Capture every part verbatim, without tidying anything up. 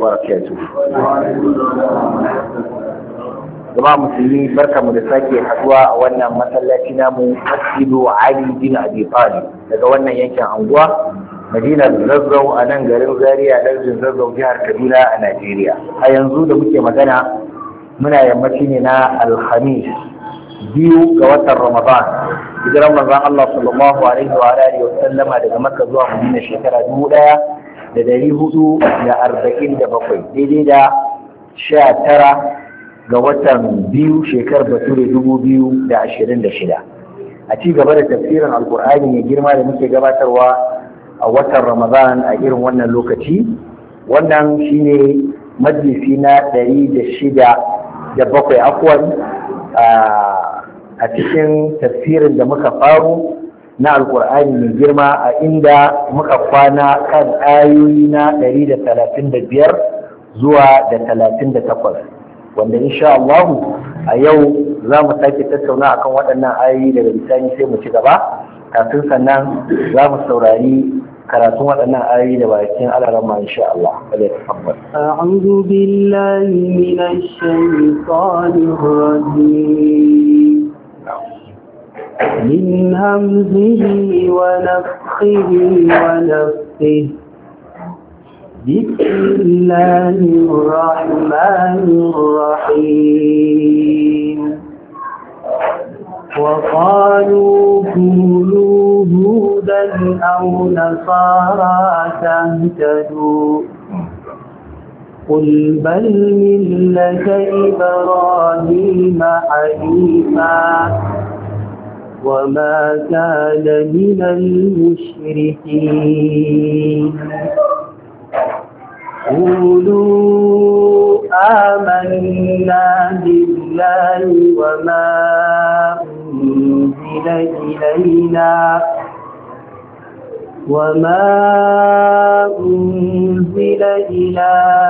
وبركاته. jama'a musulmi barkamu da sake haduwa a wannan masallaci namu Masjidu Ali bin Abi Talib daga wannan yankin anguwa Madinar Zazzau a nan garin Zaria lardin Zazzau jihar Kaduna a Najeriya. A yanzu da muke magana muna yammaci ne na Alhamis biyu ga watan Ramadan hijiran manzon Allah sallallahu alaihi wa alihi wa sallama daga Makka zuwa Madina shekara dubu ɗaya da dari hudu da arba'in da bakwai daidai da sha tara ga watan biyu shekarar bature dubu biyu da ashirin da shida a ci gaba da tafsirin alkur'ani mai girma da muke gabatarwa a watan ramadan a irin wannan lokaci. Wannan shine majalisi na ɗari da shida da bakwai afwan a cikin tafsirin da muka faru na alkur'ani mai girma a inda muka kwana kan ayoyi na ɗari da talatin da biyar zuwa da talatin da takwas, wanda insha Allah a yau za mu sake tattauna akan waɗannan ayoyi daga bisani sai mu ci gaba. Kafin sannan za mu saurari karatun waɗannan ayoyi da bakin alarama insha Allah. A'udhu billahi minash shaitanir rajim. Min hamzihi wa nafthihi wa nafthihi. بسم الله الرحمن الرحيم وقالوا كونوا هودا أو نصارى تهتدوا قل بل ملة إبراهيم حنيفا وما كان من المشركين قولوا آمنا بالله وما أنزل إلينا وما أنزل إلى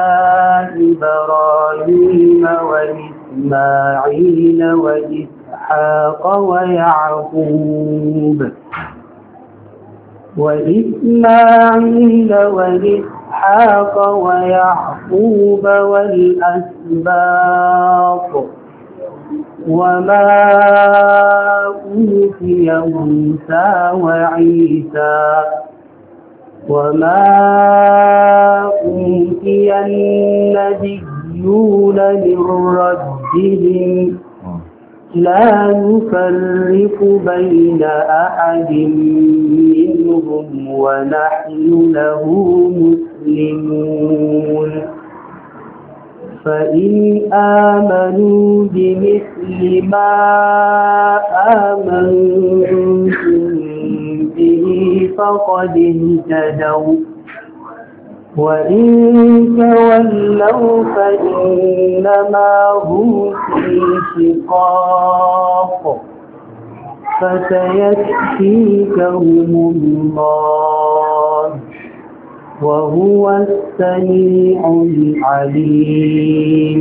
إبراهيم وإسماعيل وإسحاق ويعقوب وإسماعيل وإسحاق إسحاق ويعقوب والأسباط وما أوتي موسى وعيسى وما أوتي النبيون من ربهم لا نفرق بين أحد منهم ونحن له مسلمون فإن آمنوا بمثل ما آمنتم به فقد اهتدوا وإن تولوا فإنما هم في شقاق فسيكفيكهم الله وهو السميع العليم.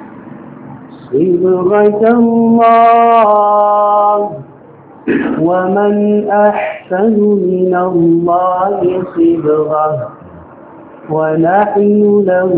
صبغة الله ومن أحسن من الله صبغة ونحن له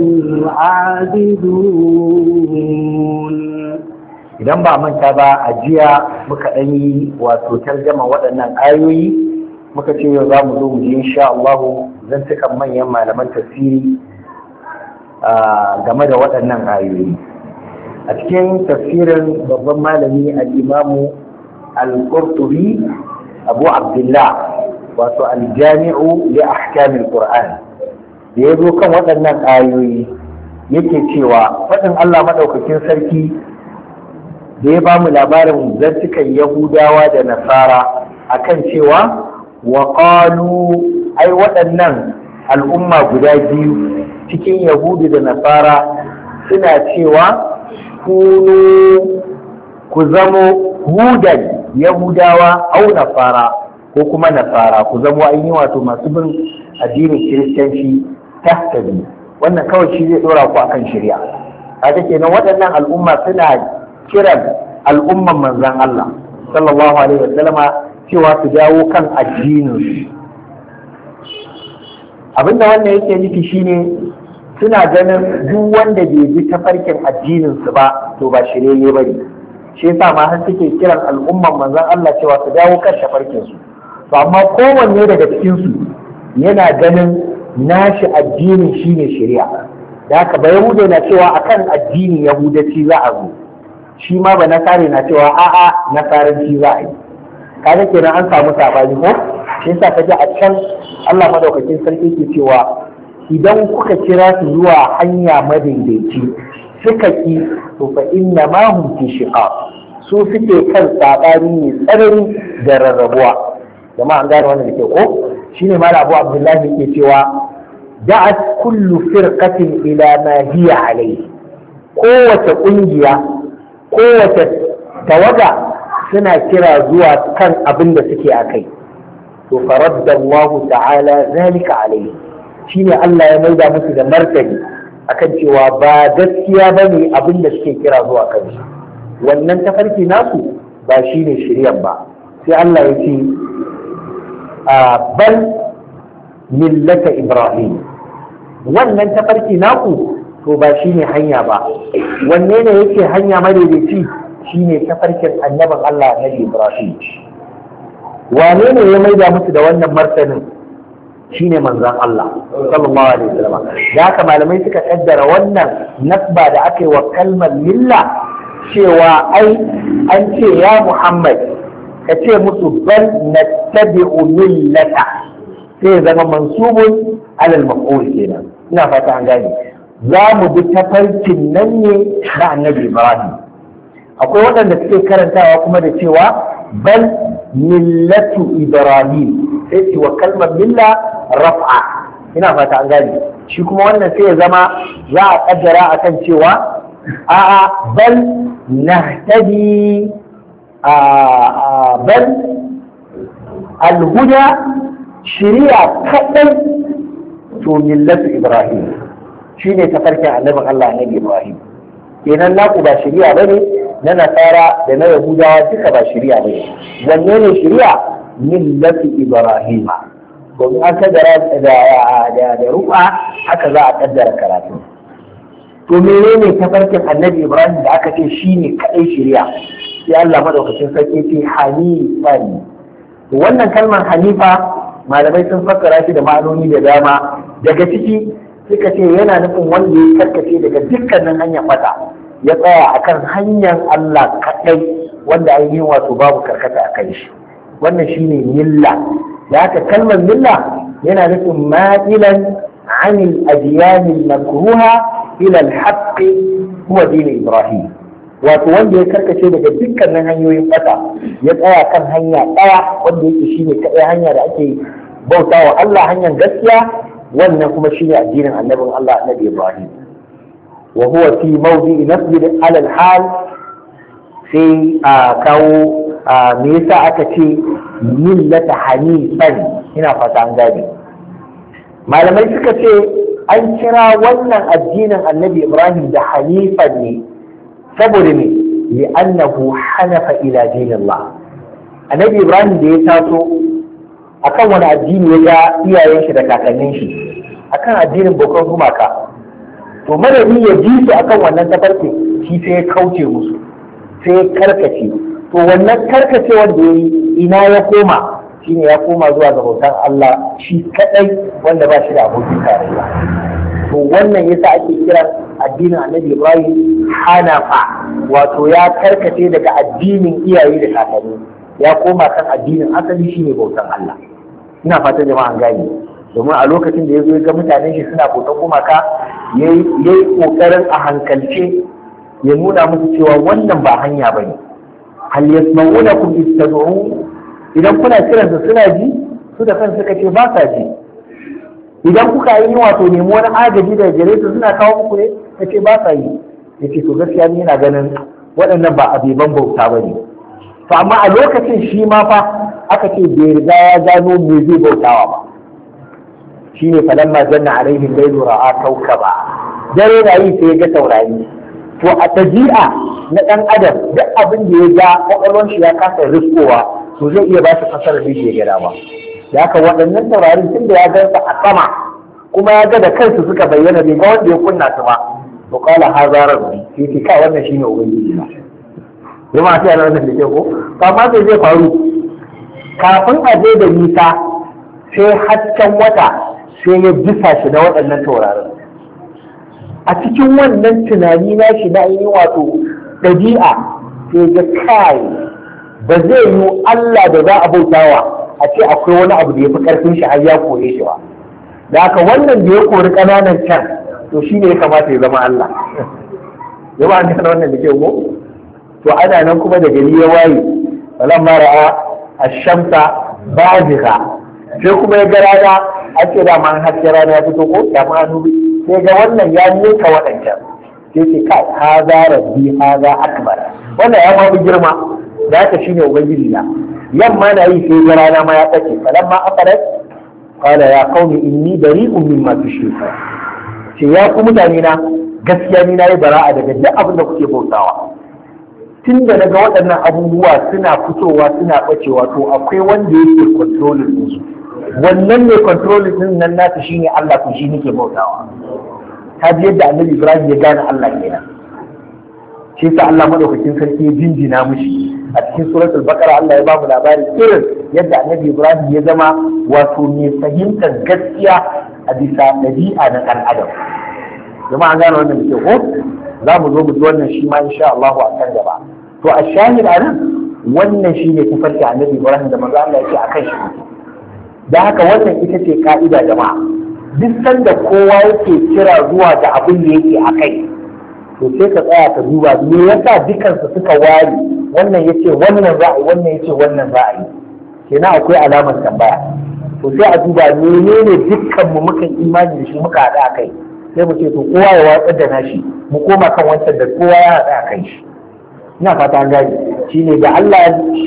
عابدون. idan ba manta ba a jiya muka ɗan yi wato tarjama waɗannan ayoyi muka ce yau za mu zo mu ji insha Allah zan tuka manyan malaman tafsiri game da waɗannan ayoyi. A cikin tafsirin babban malami al-Imamu al-Qurtubi Abu Abdullah wato al-Jami'u li Ahkam al-Qur'an da ya zo kan waɗannan ayoyi yake cewa faɗin Allah madaukakin sarki da ya ba mu labarin zantukan Yahudawa da Nasara akan cewa wa qalu ai waɗannan al'umma guda biyu cikin Yahudu da Nasara suna cewa kunu ku zamo hudan Yahudawa au Nasara ko kuma Nasara ku zamo an yi wato masu bin addinin Kiristanci tahtadi. Wannan kawai shi zai dora ku akan shari'a. Kaga kenan waɗannan al'umma suna kiran al'umman manzan Allah sallallahu alaihi wasallama cewa su dawo kan addininsu. Abinda wannan yake nufi shine suna ganin duk wanda bai bi tafarkin addinin su ba to ba shirye ba ne. Shi yasa ma har suke kiran al'umman manzon Allah cewa su dawo kan tafarkin su. To amma kowanne daga cikin su yana ganin nashi addinin shine shari'a. Da haka ba Yahuda na cewa akan addini Yahudaci za a zo, shi ma ba Nasare na cewa a'a Nasaranci za a yi. Kaga kenan an samu sabani ko? Shi yasa kaji a can Allah madaukakin sarki ke cewa idan kuka kira su zuwa hanya madaidaici suka ki to fa inna ma hum fi shiqaq, su suke kan sabani ne tsanani da rarrabuwa. Jama'a an gane wannan da ke ko? Shine Malam Abu Abdullahi ke cewa da'at kullu firqatin ila ma hiya alayhi, kowace kungiya kowace tawaga suna kira zuwa kan abin da suke akai. To faradda Allah ta'ala zalika alayhi, shine Allah ya maida musu da martani akan cewa ba gaskiya bane abin da suke kira zuwa kan shi, wannan tafarki nasu ba shine shiryan ba. Sai Allah ya ce bal millata Ibrahim, wannan tafarki naku to ba shine hanya ba. Wanne ne yake hanya madaidaici? Shine tafarkin annabin Allah Nabi Ibrahim. Wane ne ya maida musu da wannan martanin? Shine manzon Allah sallallahu alaihi wasallam. Da haka malamai suka kaddara wannan nasba da aka yi wa kalmar milla cewa ai an ce ya Muhammad ka ce musu bal nattabi'u millata, sai zama mansubun alal maf'ul kenan. Ina fata an gane, za mu bi tafarkin nan ne na annabi Ibrahim. Akwai waɗanda suke karantawa kuma da cewa bal millatu Ibrahim, sai ce wa kalmar milla raf'a. Ina fata an gane, shi kuma wannan sai ya zama za a kaddara akan cewa a'a bal nahtadi bal alhuda shari'a kaɗai to millatu Ibrahim shine tafarkin annabin Allah annabi Ibrahim. Kenan naku ba shari'a bane, na Nasara da na Yahudawa duka ba shari'a bane. Wanne ne shari'a? Millatu Ibrahim. Domin an kaddara da da da rufa haka za a kaddara karatu. To menene tafarkin annabi Ibrahim da aka ce shine kaɗai shari'a? Sai Allah madaukakin sarki ce hanifan. Wannan kalmar hanifa malamai sun fassara shi da ma'anoni da dama. Daga ciki suka ce yana nufin wanda ya karkace daga dukkanin hanyar fata ya tsaya akan hanyar Allah kaɗai wanda ainihin wato babu karkata a kan shi. Wannan shine milla. Da haka kalmar milla yana nufin ma'ilan anil adiyanil makruha ila al-haqq huwa din Ibrahim. Wato wanda ya karkace daga dukkanin hanyoyin fata ya tsaya kan hanya ɗaya wanda yake shine kaɗai hanya da ake bauta wa Allah, hanyar gaskiya, wannan kuma shine addinin annabin Allah annabi Ibrahim. Wa huwa fi mawdi'i nasb ala al-hal, sai a kawo me yasa aka ce millata hanifan. Ina fata an gane. Malamai suka ce an kira wannan addinin annabi Ibrahim da hanifan ne saboda ne li'annahu hanafa ila dinillah. Annabi Ibrahim da ya taso akan wani addini ya ga iyayen shi da kakannin shi akan addinin bautar gumaka, to madadi ya ji su akan wannan tafarki shi sai ya kauce musu, sai ya karkace. To wannan karkace wanda ya yi ina ya koma? Shine ya koma zuwa ga bautar Allah shi kadai wanda ba shi da abokin tarayya. To wannan yasa ake kiran addinin annabi Ibrahim hanafa, wato ya karkace daga addinin iyaye da kakanni ya koma kan addinin asali shine bautan Allah. Ina fatan jama'a an gane, domin a lokacin da ya zo ga mutanen shi suna bautan gumaka yayi yayi kokarin a hankalce ya nuna musu cewa wannan ba hanya bane. Hal yasma'unakum istad'u, idan kuna kiransu suna ji? Su da kansu suka ce ba sa ji. Idan kuka yi wato nemi wani agaji daga gare su suna kawo muku ne? Ya ce ba sa yi. Ya ce to gaskiya ni ina ganin waɗannan ba abeban bauta ba ne. To amma a lokacin shi ma fa aka ce bai riga ya gano me zai bautawa ba. Shi ne falamma janna alaihim lailu ra'a kaukaba. Dare na yi sai ya ga taurari. To a tabi'a na ɗan adam duk abin da ya ga ƙwaƙwalwar shi ya kasa riskowa to zai iya ba shi fasarar da ya gada ba. Da haka waɗannan taurarin tun da ya gansa a sama kuma ya ga da kansu suka bayyana bai ga wanda ya kunna su ba to qala hadha rabbi sai ce kai wannan shine ubangiji na jama'a sai Allah da ke ko to amma sai zai faru kafin a je da nisa sai hasken wata sai ya bisa shi da waɗannan taurarin a cikin wannan tunani na shi na yi wato ɗabi'a sai ga kai ba zai yi Allah da za a bautawa a ce akwai wani abu da ya fi ƙarfin shi har ya kore shi ba da haka wannan da ya kori ƙananan can to shi ne ya kamata ya zama Allah yaba an kana wannan da ke ko to ana nan kuma da gari ya waye falan ma ra'a ash-shamsa bazigha sai kuma ya ga rana ake da man haske rana ya fito ko ya ma hannu sai ga wannan ya ninka waɗancan sai ce kai haza rabbi haza akbar wannan ya ma bi girma da haka shine ubangiji na yamma na yi sai ga rana ma ya tsace falamma afarat qala ya qaumi inni bari'un mimma tushrikun ce ya ku mutane na gaskiya ni nayi bara'a daga duk abin da kuke bautawa tun da naga waɗannan abubuwa suna fitowa suna bacewa to akwai wanda yake controlling din su wannan ne controlling din nan nasu shine Allah ku shi nake bautawa ta ji yadda annabi Ibrahim ya gane Allah kenan shi sa Allah madaukakin sarki ya jinjina mushi a cikin suratul baqara Allah ya ba mu labari irin yadda annabi Ibrahim ya zama wato mai fahimtar gaskiya a bisa ɗabi'a na ɗan adam jama'a an gane wannan da ke ko za mu zo mu ji wannan shi ma insha Allah a kan gaba to a shahid a nan wannan shi ne tafarki annabi Ibrahim da manzo Allah yake akan shi da haka wannan ita ce ka'ida jama'a duk sanda kowa yake kira zuwa da abin da yake akai to sai ka tsaya ka duba me yasa dukansu suka ware wannan yace wannan za a yi wannan yace wannan za a yi kenan akwai alamar tambaya to sai a duba menene dukkan mu muka imani da shi muka haɗa a kai sai mu ce to kowa ya watsar da nashi mu koma kan wancan da kowa ya haɗa a kai shi ina fata an gane shine da Allah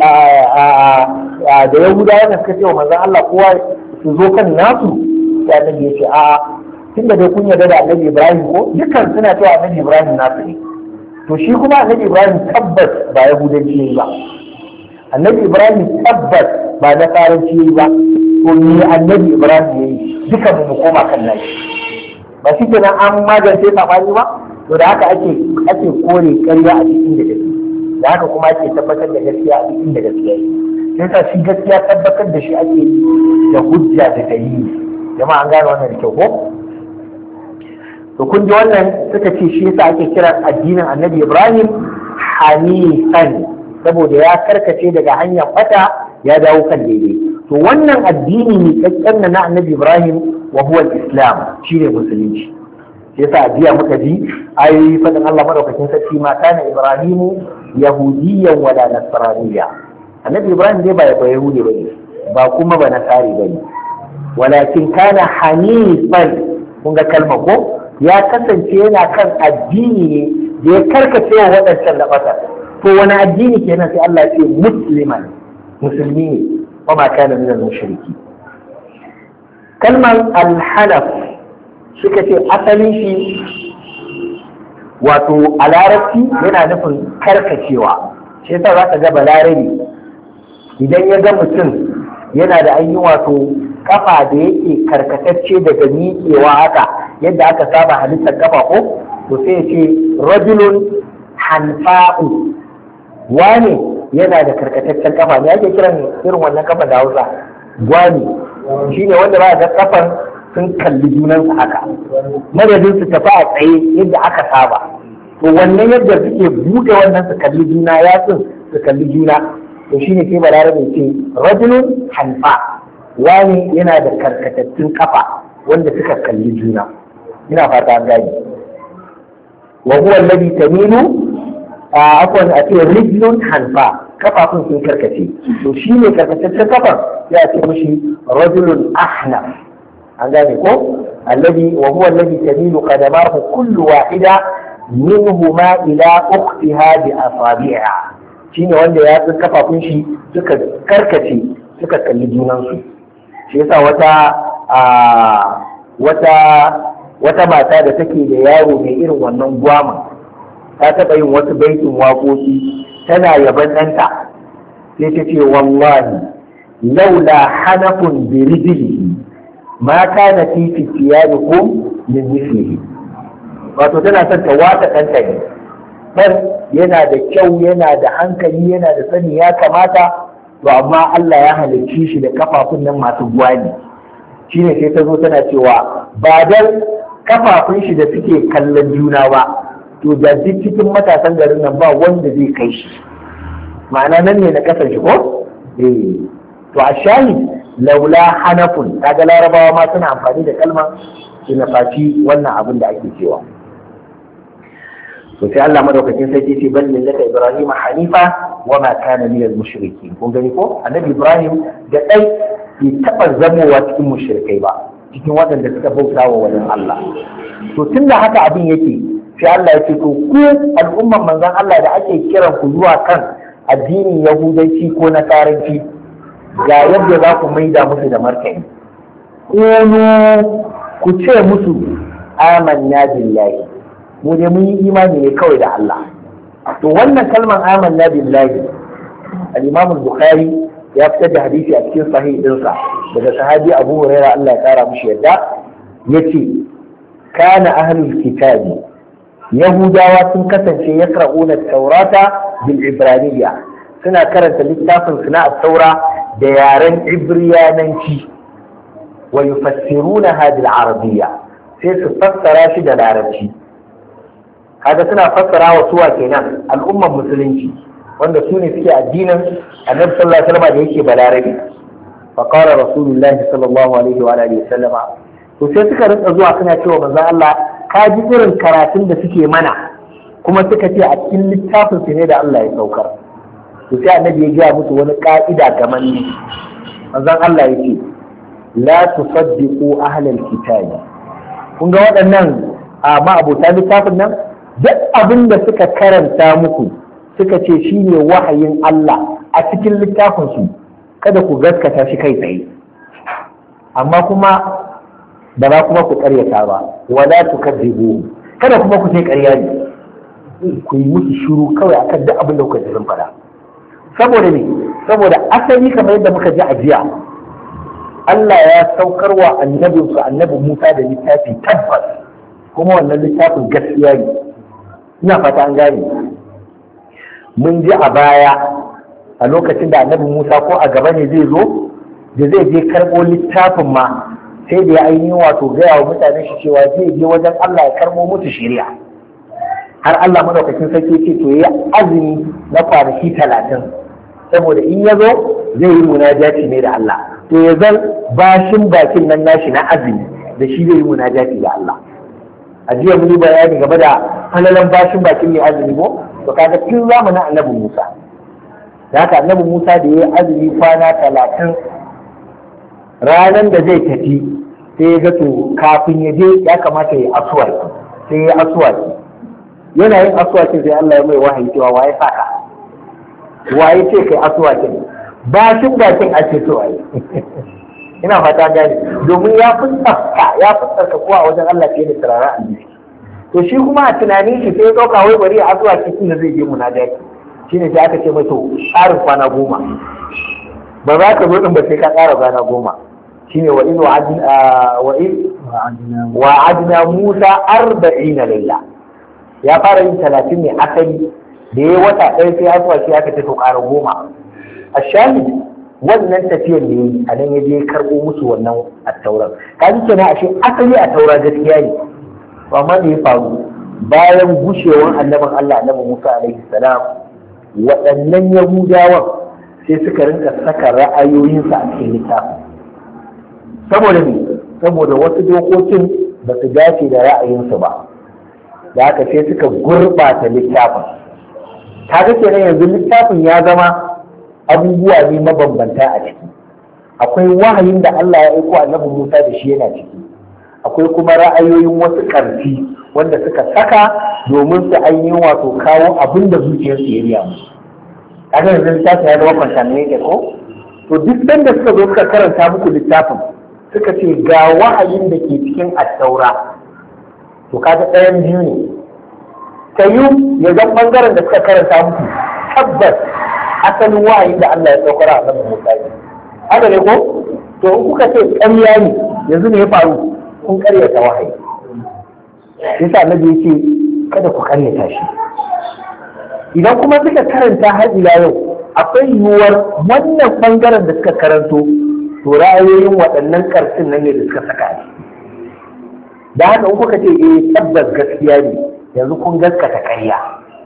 da Yahudawa da suka ce wa manzon Allah kowa su zo kan nasu sai annabi ya ce a'a tunda dai kun yarda da annabi Ibrahim ko dukkan suna cewa annabi Ibrahim nasu ne to shi kuma annabi Ibrahim tabbas ba Yahudanci yayi ba annabi Ibrahim tabbas ba na karanci yayi ba to ni annabi Ibrahim yayi duka mu koma kan nashi ba shi kenan an magance sabani ba to da haka ake ake kore ƙarya a cikin da gaskiya da haka kuma ake tabbatar da gaskiya a cikin da gaskiya sai sa shi gaskiya tabbatar da shi ake da hujja da dalili jama'a an gane wannan da kyau ko to kun ji wannan suka ce shi yasa ake kiran addinin annabi Ibrahim hanifan saboda ya karkace daga hanyar fata ya dawo kan daidai to wannan addini ne kakkan na annabi Ibrahim wa huwa al-islam shine musulunci yasa ajiya muka ji ayoyi fadin Allah madaukakin sarki ma kana Ibrahimu yahudiyyan wala nasraniyya annabi Ibrahim dai ba ba yahudi bane ba kuma ba nasari bane walakin kana hanifan kun ga kalmar ko ya kasance yana kan addini ne da ya karkace wa waɗancan labata to wani addini kenan sai Allah ya ce musliman musulmi ne wa ma kana minal mushriki kalmar al-hanaf suka ce asalin shi wato a larabci yana nufin karkacewa shi yasa za ka ga balarabe idan ya ga mutum yana da ainihin wato kafa da yake karkatacce daga miƙewa haka yadda aka saba halittar kafa ko to sai ya ce rajulun hanfa'u wane yana da karkataccen kafa ne ake kiran irin wannan kafa da Hausa gwani shine wanda ba ga kafan sun kalli junansu haka madadin su tafi a tsaye yadda aka saba to wannan yadda suke buɗe wannan su kalli juna ya sun su kalli juna to shine sai balarabe ce rajulun hanfa wani yana da karkatattun kafa wanda suka kalli juna ina fata an gani wa huwa alladhi tamilu afwan a ce rijlun hanfa kafafun sun karkace to shine karkataccen kafan ya ce mishi rajulun ahnaf an gane ko alladhi wa huwa alladhi tamilu qadamahu kullu wahida minhuma ila ukhtiha bi asabi'a shine wanda ya tsin kafafun shi suka karkace suka kalli junansu shi yasa wata wata wata mata da take da yaro mai irin wannan gwama ta taɓa yin wasu baitin waƙoƙi tana yaban ɗanta sai ta ce wallahi laula hanafun bi rijlihi ma kana fi fitiyanikum min mithlihi, wato tana son ta wata ɗanta ne. ɗan yana da kyau, yana da hankali, yana da sani ya kamata, to amma Allah ya halicci shi da kafafun nan masu gwani. Shi ne sai ta zo tana cewa ba dan kafafun shi da suke kallon juna ba, to da duk cikin matasan garin nan ba wanda zai kai shi. Ma'ana nan ne na kasan shi ko? Eh. To a shahid laula hanafun, kaga larabawa ma suna amfani da kalmar su nafaci wannan abin da ake cewa. To sai Allah madaukakin sarki ce bal millata Ibrahim hanifa wa ma kana minal mushrikin. Kun gani ko Annabi Ibrahim da dai bai taba zamowa cikin mushrikai ba, cikin waɗanda suka bauta wa wani Allah. To tunda haka abin yake, sai Allah ya ce to ku al'umman manzon Allah da ake kiran ku zuwa kan addinin Yahudanci ko Nasaranci, ga yadda za ku maida musu da martani. Kunu ku ce musu amanna billahi, mu ne mun yi imani ne kawai da Allah. To wannan kalmar amanna billahi, al-Imam al-Bukhari ya fitar da hadisi a cikin sahih ɗinsa daga sahabi Abu Hurairah Allah ya kara mishi yadda, yace kana ahlul kitabi, Yahudawa sun kasance yaqra'una at-taurata bil ibraniyya, suna karanta littafin suna at-taura da yaren Ibriyananci, wa yufassirunaha bil arabiyya, sai su fassara shi da larabci. Kaga suna fassara wa suwa kenan al'umman musulunci wanda su ne suke addinin Annabi sallallahu alaihi wasallam da yake balarabi. Fa qala rasulullahi sallallahu alaihi wa alihi wasallama, to sai suka rinka zuwa suna cewa manzo Allah ka ji irin karatun da suke mana, kuma suka ce a cikin littafin su ne da Allah ya saukar. To sai Annabi ya gaya musu wani ka'ida gamanni. Manzon Allah yake la tusaddiqu ahlal kitabi. Kun ga waɗannan a ma'abuta littafin nan, duk abin da suka karanta muku suka ce shi ne wahayin Allah a cikin littafinsu, kada ku gaskata shi kai tsaye, amma kuma ba za kuma ku karyata ba, wala tukazzibu, kada kuma ku ce karya ne, ku yi musu shiru kawai akan duk abin da kuka ji sun faɗa. Saboda ne, saboda asali kamar yadda muka ji a jiya, Allah ya saukarwa annabinsu annabi Musa da littafi tabbas, kuma wannan littafin gaskiya ne. Ina fata an gane. Mun ji a baya a lokacin da annabi Musa ko a gaba ne zai zo, da zai je karɓo littafin ma, sai da ya ainihin wato gaya wa mutanen shi cewa zai je wajen Allah ya karɓo musu shari'a. Har Allah madaukakin sarki ce to ya azumi na kwanaki talatin, saboda in ya zo zai yi munajati ne da Allah. To ya zan bashin bakin nan nashi na azumi da shi zai yi munajati da Allah. A jiya mun yi bayani game da falalan bashin bakin mai azumi ko, to kaga tun zamanin annabi Musa. Da haka annabi Musa da ya yi azumi kwana talatin, ranar da zai tafi sai ya ga to kafin ya je ya kamata ya asuwaki, sai ya asuwaki. Yana yin asuwakin sai Allah ya mai wahayi cewa waye saka, waye ce kai asuwakin, bashin bakin ake so a yi. Ina fata gani, domin ya fi tsafta, ya fi tsarka kowa a wajen Allah fiye da turaren aljihi. To shi kuma a tunanin shi sai ya ɗauka wai bari a azuwa cikin da zai je munajati. Shi ne sai aka ce mai to ƙarin kwana goma. Ba za ka zo ɗin ba sai ka ƙara kwana goma. Shi ne wa in wa adina Musa arba'ina laila. Ya fara yin talatin ne asali, da ya wata ɗaya sai azuwa shi aka ce to ƙara goma. A shahid wannan tafiyar da yi a nan ya je karɓo musu wannan attauran. Ka ji kenan ashe asali a taura gaskiya ne. To amma da ya faru bayan gushewar annabin Allah annabi Musa alaihi salam, waɗannan Yahudawan sai suka rinka saka ra'ayoyinsa a cikin littafin. Saboda ne, saboda wasu dokokin ba su dace da ra'ayinsu ba. Da haka sai suka gurɓata littafin. Kaga kenan yanzu littafin ya zama abubuwa ne mabambanta a ciki. Akwai wahayin da Allah ya aiko annabi Musa da shi yana ciki, akwai kuma ra'ayoyin wasu ƙarfi wanda suka saka domin su ainihin wato kawo abin da zuciyarsu ya riya musu. Kaga yanzu littafin ya zama contaminated ko? To duk sanda suka zo suka karanta muku littafin suka ce ga wahayin da ke cikin attaura, to kaga ɗayan biyu ne. Ta yi ya zan ɓangaren da suka karanta muku tabbas asalin wahayin da Allah ya saukar a nan Musa ne. Haka ne ko? To in kuka ce ƙarya ne, yanzu ne ya faru kun karyata wahayi. Yasa annabi yake kada ku karyata shi. Idan kuma suka karanta har ila yau akwai yiwuwar wannan bangaren da suka karanto to ra'ayoyin waɗannan karfin nan ne da suka saka ne. Da haka in kuka ce eh tabbas gaskiya ne yanzu kun gaskata ƙarya.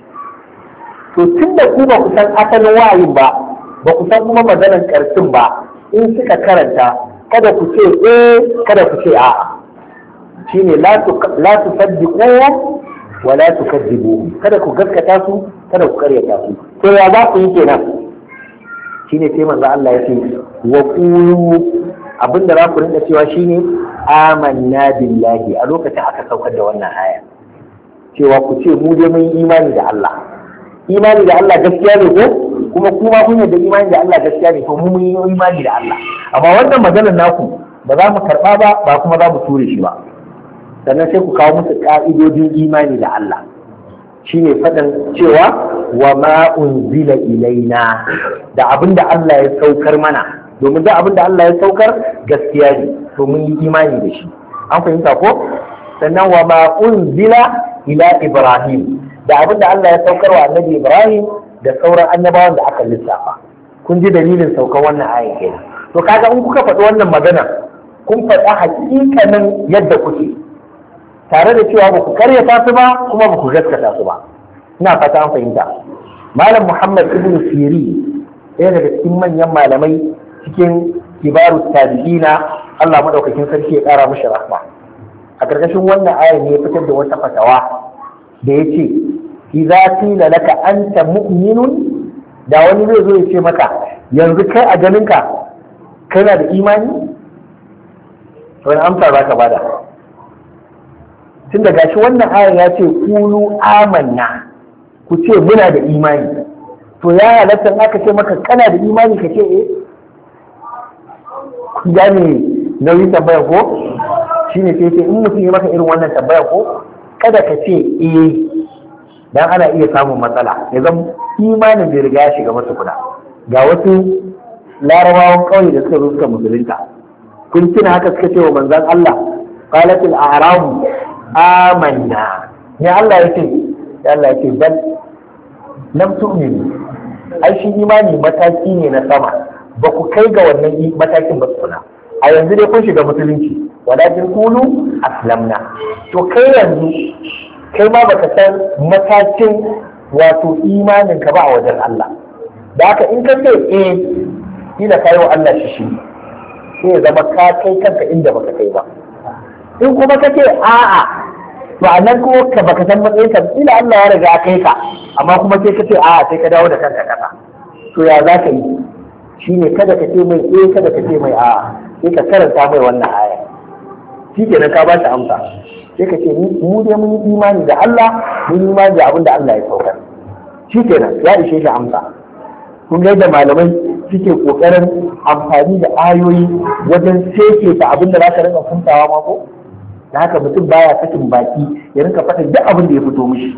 To tun da ku ba ku san asalin wahayin ba ba ku san kuma maganar karfin ba in suka karanta kada ku ce eh kada ku ce a'a. Shine la tusaddiqu wa la tukadzibu, kada ku gaskata su kada ku karyata su. To ya za ku yi kenan? Shine sai manzo Allah ya ce wa qulu, abinda za ku rinka cewa shine amanna billahi a lokacin aka saukar da wannan aya, cewa ku ce mu dai mun yi imani da Allah. Imani da Allah gaskiya ne ko kuma kuma kun yarda imani da Allah gaskiya ne, to mu mun yi imani da Allah. Amma wannan maganar naku ba za mu karba ba ba kuma za mu ture shi ba. Sannan sai ku kawo musu ka'idodin imani da Allah, shine faɗin cewa wa ma unzila ilaina, da abin da Allah ya saukar mana, domin da abin da Allah ya saukar gaskiya ne to mun yi imani da shi. An fahimta ko? Sannan wa ma unzila ila Ibrahim, da abin da Allah ya saukar wa annabi Ibrahim da sauran annabawan da aka lissafa. Kun ji dalilin saukar wannan ayin kenan. To kaga in kuka faɗi wannan magana kun faɗa hakikanin yadda kuke, tare da cewa ba ku karyata su ba kuma ba ku gaskata su ba. Ina fata an fahimta. Malam Muhammad ibn Siri ɗaya daga cikin manyan malamai cikin kibaru tabi'ina, Allah madaukakin sarki ya ƙara mishi rahma, a ƙarƙashin wannan ayar ne ya fitar da wata fatawa da ya ce idza qila laka anta mu'minun, da wani zai zo ya ce maka yanzu kai a ganinka kana da imani, wani amsa za ka bada? Tun da gashi wannan ayar ya ce kulu amanna, ku ce muna da imani, to ya halatta aka ce maka kana da imani ka ce eh? Ku gane nauyin tambaya ko? Shi ne sai in mutum ya maka irin wannan tambaya ko kada ka ce eh, dan ana iya samun matsala ya zama imanin bai riga ya shiga masa kuda. Ga wasu larabawan kauye da suka zo suka musulunta, kun tuna haka suka ce wa manzon Allah qalatil a'rabu amanna, ya Allah ya ce ya Allah ya ce bal lam tu'minu, ai shi imani mataki ne na sama, ba ku kai ga wannan matakin ba tukuna. A yanzu dai kun shiga musulunci, walakin kulu aslamna. To kai yanzu kai ma baka san matakin wato imanin ka ba a wajen Allah. Da haka in ka ce eh kila kai wa Allah shi shi sai ya zama ka kai kanka inda baka kai ba. In kuma ka ce a'a, to a nan kuma ka baka san matsayin ka, ila Allah ya riga kai ka, amma kuma sai ka ce a'a sai ka dawo da kanka kasa. To ya za ka yi? Shine kada ka ce mai eh kada ka ce mai a'a, sai ka karanta mai wannan aya. Shi kenan ka ba shi amsa. Sai ka ce mu dai mun yi imani da Allah, mun yi imani da abin da Allah ya saukar. Shi kenan ya ishe shi amsa. Kun ga yadda malamai suke kokarin amfani da ayoyi wajen seke ta abin da za ka rinka kuntawa ma ko? Da haka mutum baya sakin baki ya rinka faɗin duk abin da ya fito mishi.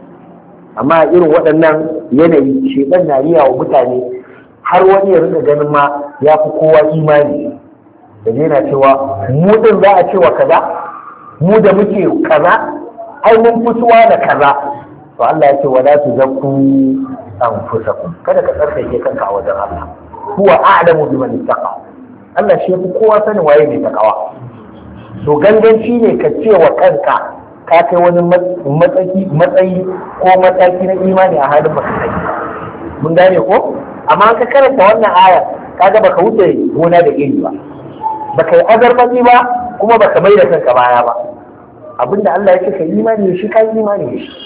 Amma irin waɗannan yanayi shedan na riya wa mutane har wani ya rinka ganin ma ya fi kowa imani. Da yana cewa mu din za a cewa kaza, mu da muke kaza, ai mun fituwa da kaza. To Allah ya ce wala tuzakku anfusakum, kada ka tsarkake kanka a wajen Allah. Huwa a'lamu biman ittaqa. Allah shi yafi kowa sanin waye mai takawa. To ganganci ne ka ce wa kanka ka kai wani matsayi matsayi ko mataki na imani a halin baka kai. Mun gane ko? Amma ka karanta wannan aya kaga baka wuce gona da iri ba. Baka yi azarbazi ba kuma baka mai da kanka baya ba. Abinda Allah ya ce ka imani shi ka imani da shi.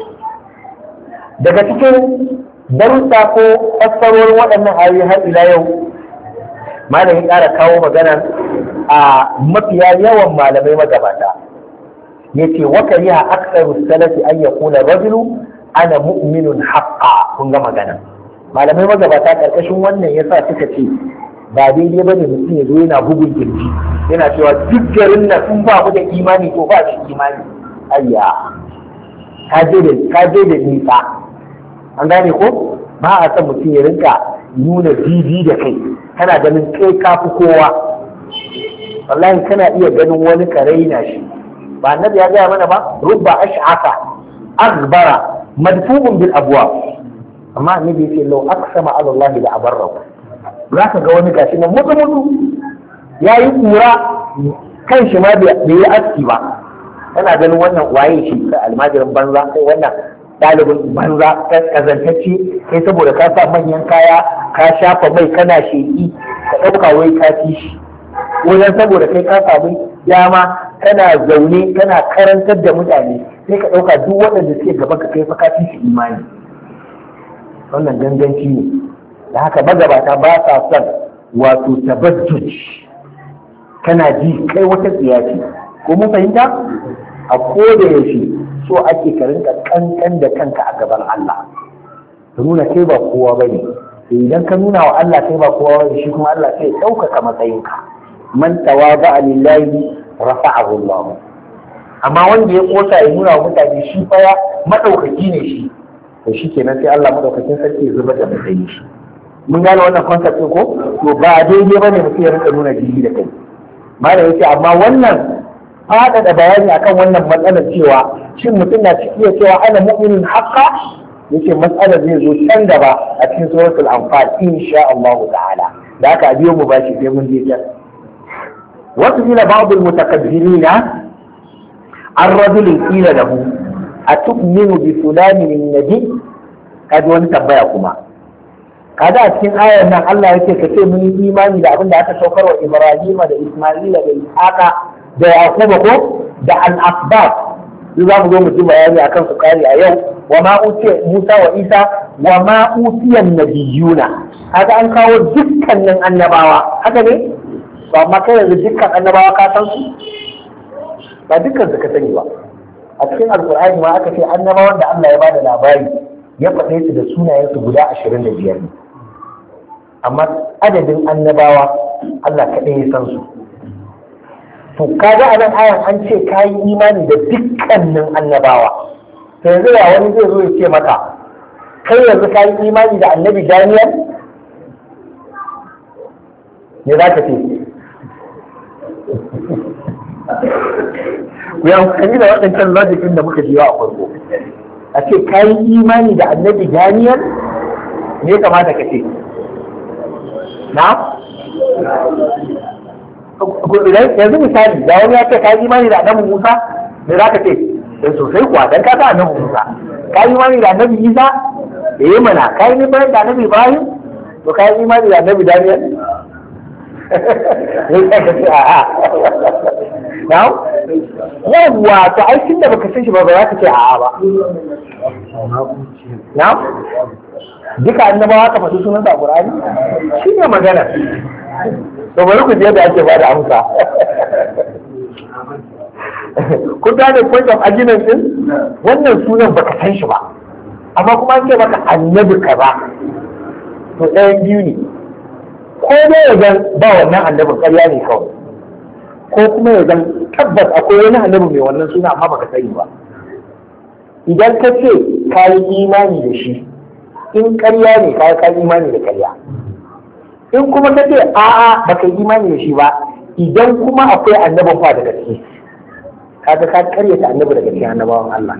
Daga cikin darussa ko fassarorin waɗannan ayoyi har ila yau malam ya ƙara kawo magana a mafiya yawan malamai magabata, yace wa kariha aktsaru salafi an yaqula rajulu ana mu'minun haqqan. Kun ga magana malamai magabata karkashin wannan yasa suka ce ba daidai bane mutum ya zo yana bugun kirji yana cewa duk garin nan in ba mu da imani to ba shi imani. Ayya ka je da ka je da nisa. An gane ko? Ba a san mutum ya rinka nuna bibi da kai, kana ganin kai kafi kowa. wallahi kana iya ganin wani ka raina shi, ba annabi ya gaya mana ba, rubba ash'aka akbara madfu'un bil abwab, amma annabi yace law aqsama ala Allah la abarrahu. Zaka ga wani gashi nan mutu mutu yayi kura kan shi ma bai yi aski ba, kana ganin wannan waye shi, almajirin banza kai, wannan ɗalibin banza kazantacce kai, saboda ka sa manyan kaya ka shafa mai kana sheki ka ɗauka wai ka ci shi, wajen saboda kai ka samu dama kana zaune kana karantar da mutane sai ka ɗauka duk waɗanda suke gaba ka kai fa ka ci su imani. Wannan ganganci ne, da haka magabata ba sa son wato tabajjuj, kana ji kai wata tsiya ce, ko mun fahimta? A koda yaushe so ake ka rinka kankan da kanka a gaban Allah, ka nuna kai ba kowa bane. Idan ka nuna wa Allah kai ba kowa bane, shi kuma Allah sai ya ɗaukaka matsayinka. Man tawaba lillahi rafa'ahu Allah. Amma wanda ya kosa ya nuna wa mutane shi fa ya madaukaki ne shi, to shikenan sai Allah madaukakin sarki ya zubar da matsayin shi. Mun gane wannan concept ko? To ba daidai bane mutum ya rinka nuna jini da kai. Malam yace amma wannan faɗaɗa bayani akan wannan matsalar cewa shin mutum na ciki ya cewa ana mu'minin haqqa, yace matsalar zai zo can gaba a cikin suratul anfal insha Allah ta'ala. Da haka biyo mu bashi sai mun je can. Wasu ila ba'd al-mutakabbirina ar-rajul qila lahu atu'minu bi fulanin min nabi, kaji wani tambaya kuma. Kada a cikin ayar nan Allah yake ka ce mun yi imani da abin da aka saukar wa Ibrahima da Isma'ila da Ishaqa da Yaquba ko da al-asbab, za mu zo mu ji bayani akan su kari a yau. Wa ma utiya Musa wa Isa wa ma utiya nabiyuna, kaga an kawo dukkanin annabawa, haka ne? Ba ma kai yanzu dukkan annabawa ka san su? Ba dukkan su ka sani ba. A cikin Alƙur'ani ma aka ce annabawan da Allah ya bada labari ya faɗe su da sunayensu guda ashirin da biyar ne. Amma adadin annabawa Allah kaɗai ya san su. To kaga a nan ayan an ce ka yi imani da dukkanin annabawa. To yanzu da wani zai zo ya ce maka kai yanzu ka yi imani da annabi Daniel? Me za ka ce? Ku yi amfani da waɗancan logikin da muka jiwa a farko. A ce ka yi imani da annabi Daniel? Me ya kamata ka ce? Na? Yanzu misali da wani ya ce ka yi imani da annabi Musa, me za ka ce? Sai sosai kuwa dan ka sa annabi Musa. Ka yi imani da annabi Isa? Eh mana, ka yi imani da annabi Ibrahim? To ka yi imani da annabi Daniel? Ne ka ce a'a. Na? Yawwa, to ai tunda baka san shi ba ba za ka ce a'a ba. Na? Duka annabawa ka faɗi sunan sa Qur'ani? Shi ne magana. To bari ku je da ake bada amsa. Kun gane point of argument din? Wannan sunan baka san shi ba. Amma kuma an ce maka annabi kaza. To ɗayan biyu ne. Ko dai ya zan ba wannan annabin ƙarya ne kawai. Ko kuma ya zan tabbas akwai wani annabi mai wannan suna amma baka sani ba. Idan ka ce ka yi imani da shi, in ƙarya ne ka ka yi imani da ƙarya. In kuma ka ce a'a baka yi imani da shi ba, idan kuma akwai annabin fa da gaske, kaga ka ƙaryata annabi daga cikin annabawan Allah.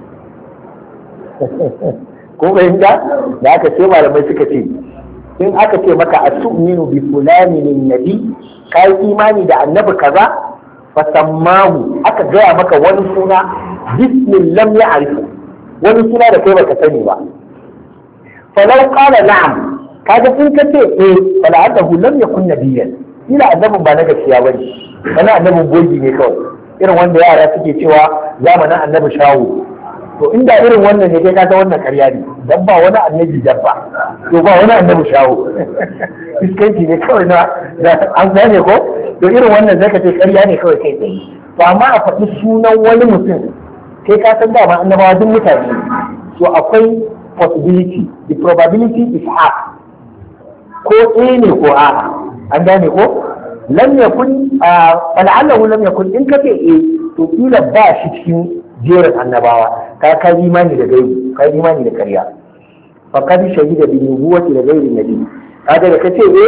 Ko fahimta? Da aka ce malamai suka ce in aka ce maka atu'minu bi fulani min nabi, ka yi imani da annabi kaza, fasammahu aka gaya maka wani suna bismin lam ya'rifu, wani suna da kai baka sani ba. Falau qala na'am, kaga in ka ce eh fala annahu lam yakun nabiyyan, ila annabin ba na gaskiya bane, wani annabin bogi ne kawai, irin wanda yara suke cewa zamanin annabi shawo. To inda irin wannan ne kai ka san wannan ƙarya ne, dan ba wani annabi dabba, to ba wani annabi shawo. Iskanci ne kawai na an gane ko? To irin wannan zai ka ce ƙarya ne kawai kai tsaye. To amma a faɗi sunan wani mutum, kai ka san dama annabawa duk mutane, to akwai possibility, the probability is half. Ko ɗaya ne ko a'a, an gane ko? Lam yakun fal'allahu lam yakun, in ka ce eh to kila ba shi cikin jerin annabawa, ka ka imani da gaibi, ka imani da ƙarya. Fa kad shahida bi nubuwati da gaibi nabi. Kaga da kace eh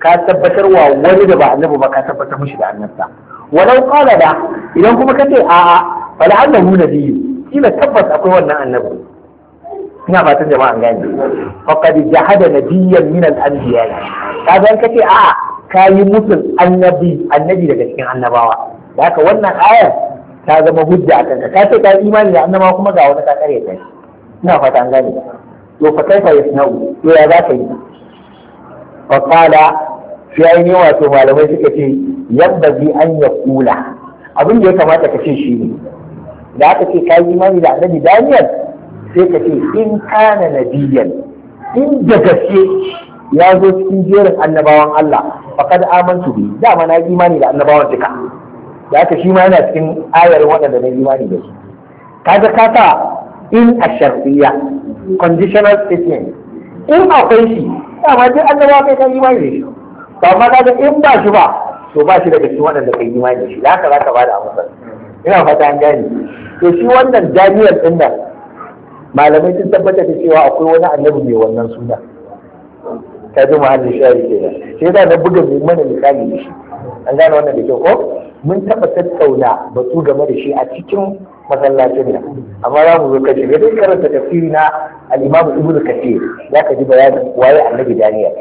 ka tabbatar wa wani da ba annabi ba ka tabbatar mishi da annabta walau qala da idan kuma kace a a fala annahu nabiyyu kila tabbas akwai wannan annabi ina fatan jama'an gane faqad jahada nabiyyan min al-anbiya kaga kace a a kayi musul annabi annabi daga cikin annabawa da haka wannan ayar ta zama hujja a kanka ka ce ka imani da annabawa kuma ga wani ka kare ta ina fata an gane to fa kaifa yasna'u to ya za ka yi fa qala sai ainihin wato malamai suka ce yabbazi an ya kula abin da ya kamata ka ce shi ne da aka ce ka yi imani da annabi Daniel sai ka ce in kana nabiyan in da gaske ya zo cikin jerin annabawan Allah faqad amantu bi dama na yi imani da annabawan duka da aka shi ma yana cikin ayar waɗanda na imani da su kaga ka sa in a shar'iyya conditional statement in akwai shi dama duk annabawa kai kan imani da shi to amma kaga in ba shi ba to ba shi daga cikin waɗanda kai imani da shi da haka zaka bada amsa ina fata an gane to shi wannan Daniel din nan malamai sun tabbatar da cewa akwai wani annabi mai wannan suna ta ji mahallin shari ke nan sai da na buga mai mana misali da shi an gane wannan da kyau ko mun taɓa tattauna batu game da shi a cikin masallacin nan amma za mu zo kashi ga dai karanta tafsiri na al-Imam Ibn Kathir za ka ji bayanin waye annabi Daniel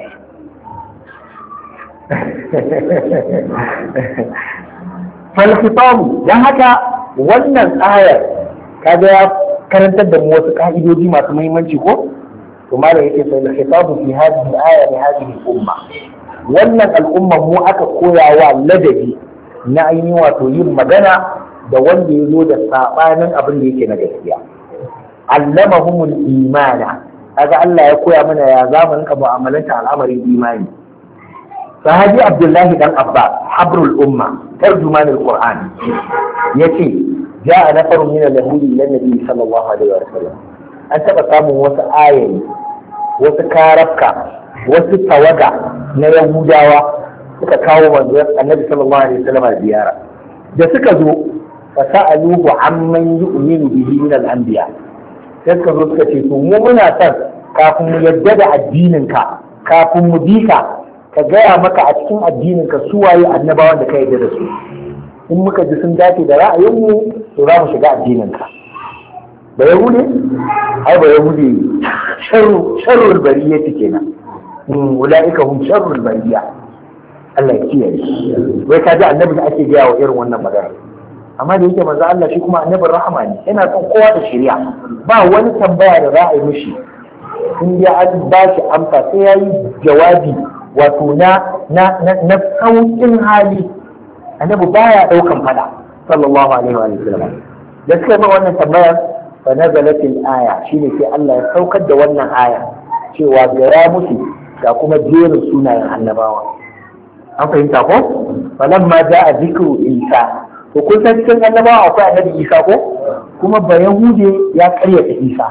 falkitamu dan haka wannan ayar kaga ya karantar da mu wasu ka'idoji masu muhimmanci ko to malam yake sai al-khitabu fi hadhihi al-aya li hadhihi al-umma wannan al'umma mu aka koyawa ladabi na ainihin wato yin magana da wanda ya zo da sabanin abin da yake na gaskiya allamahumul imana kaga Allah ya koya mana ya zamanin ka mu'amalanta al'amarin imani sahabi Abdullahi dan Abbas habrul umma tarjuman al-Qur'an yace ja'a nafarun min al-yahudi ila nabi sallallahu alaihi wa sallam an taba samun wasu ayoyi wasu karafka wasu tawaga na yahudawa suka kawo manzon annabi sallallahu alaihi wa sallam ziyara da suka zo fa sa'aluhu amman yu'minu bihi min al-anbiya sai suka zo suka ce to mu muna son kafin mu yadda da addinin ka kafin mu bi ka ka gaya maka a cikin addinin ka su waye annabawan da ka yarda da su in muka ji sun dace da ra'ayinmu to za mu shiga addinin ka ba yahudi ai ba yahudi sharru sharrul bariyati kenan ulaika hum sharrul bariya Allah ya kiyaye wai ka ji annabi da ake gaya wa irin wannan magana amma da yake manzo Allah shi kuma annabin rahama ne yana son kowa da shari'a ba wani tambaya da za a yi mishi in ya an ba shi amsa sai yayi jawabi wato na na na saukin hali annabi baya daukan fada sallallahu alaihi wa sallam da suka yi wannan tambayar fa nazalat al-aya shine sai Allah ya saukar da wannan aya cewa gara musu ga kuma jerin sunayen annabawa an fahimta ko falamma jaa dhikru Isa to kun san cikin annabawa akwai annabi Isa ko kuma ba yahude ya karyata Isa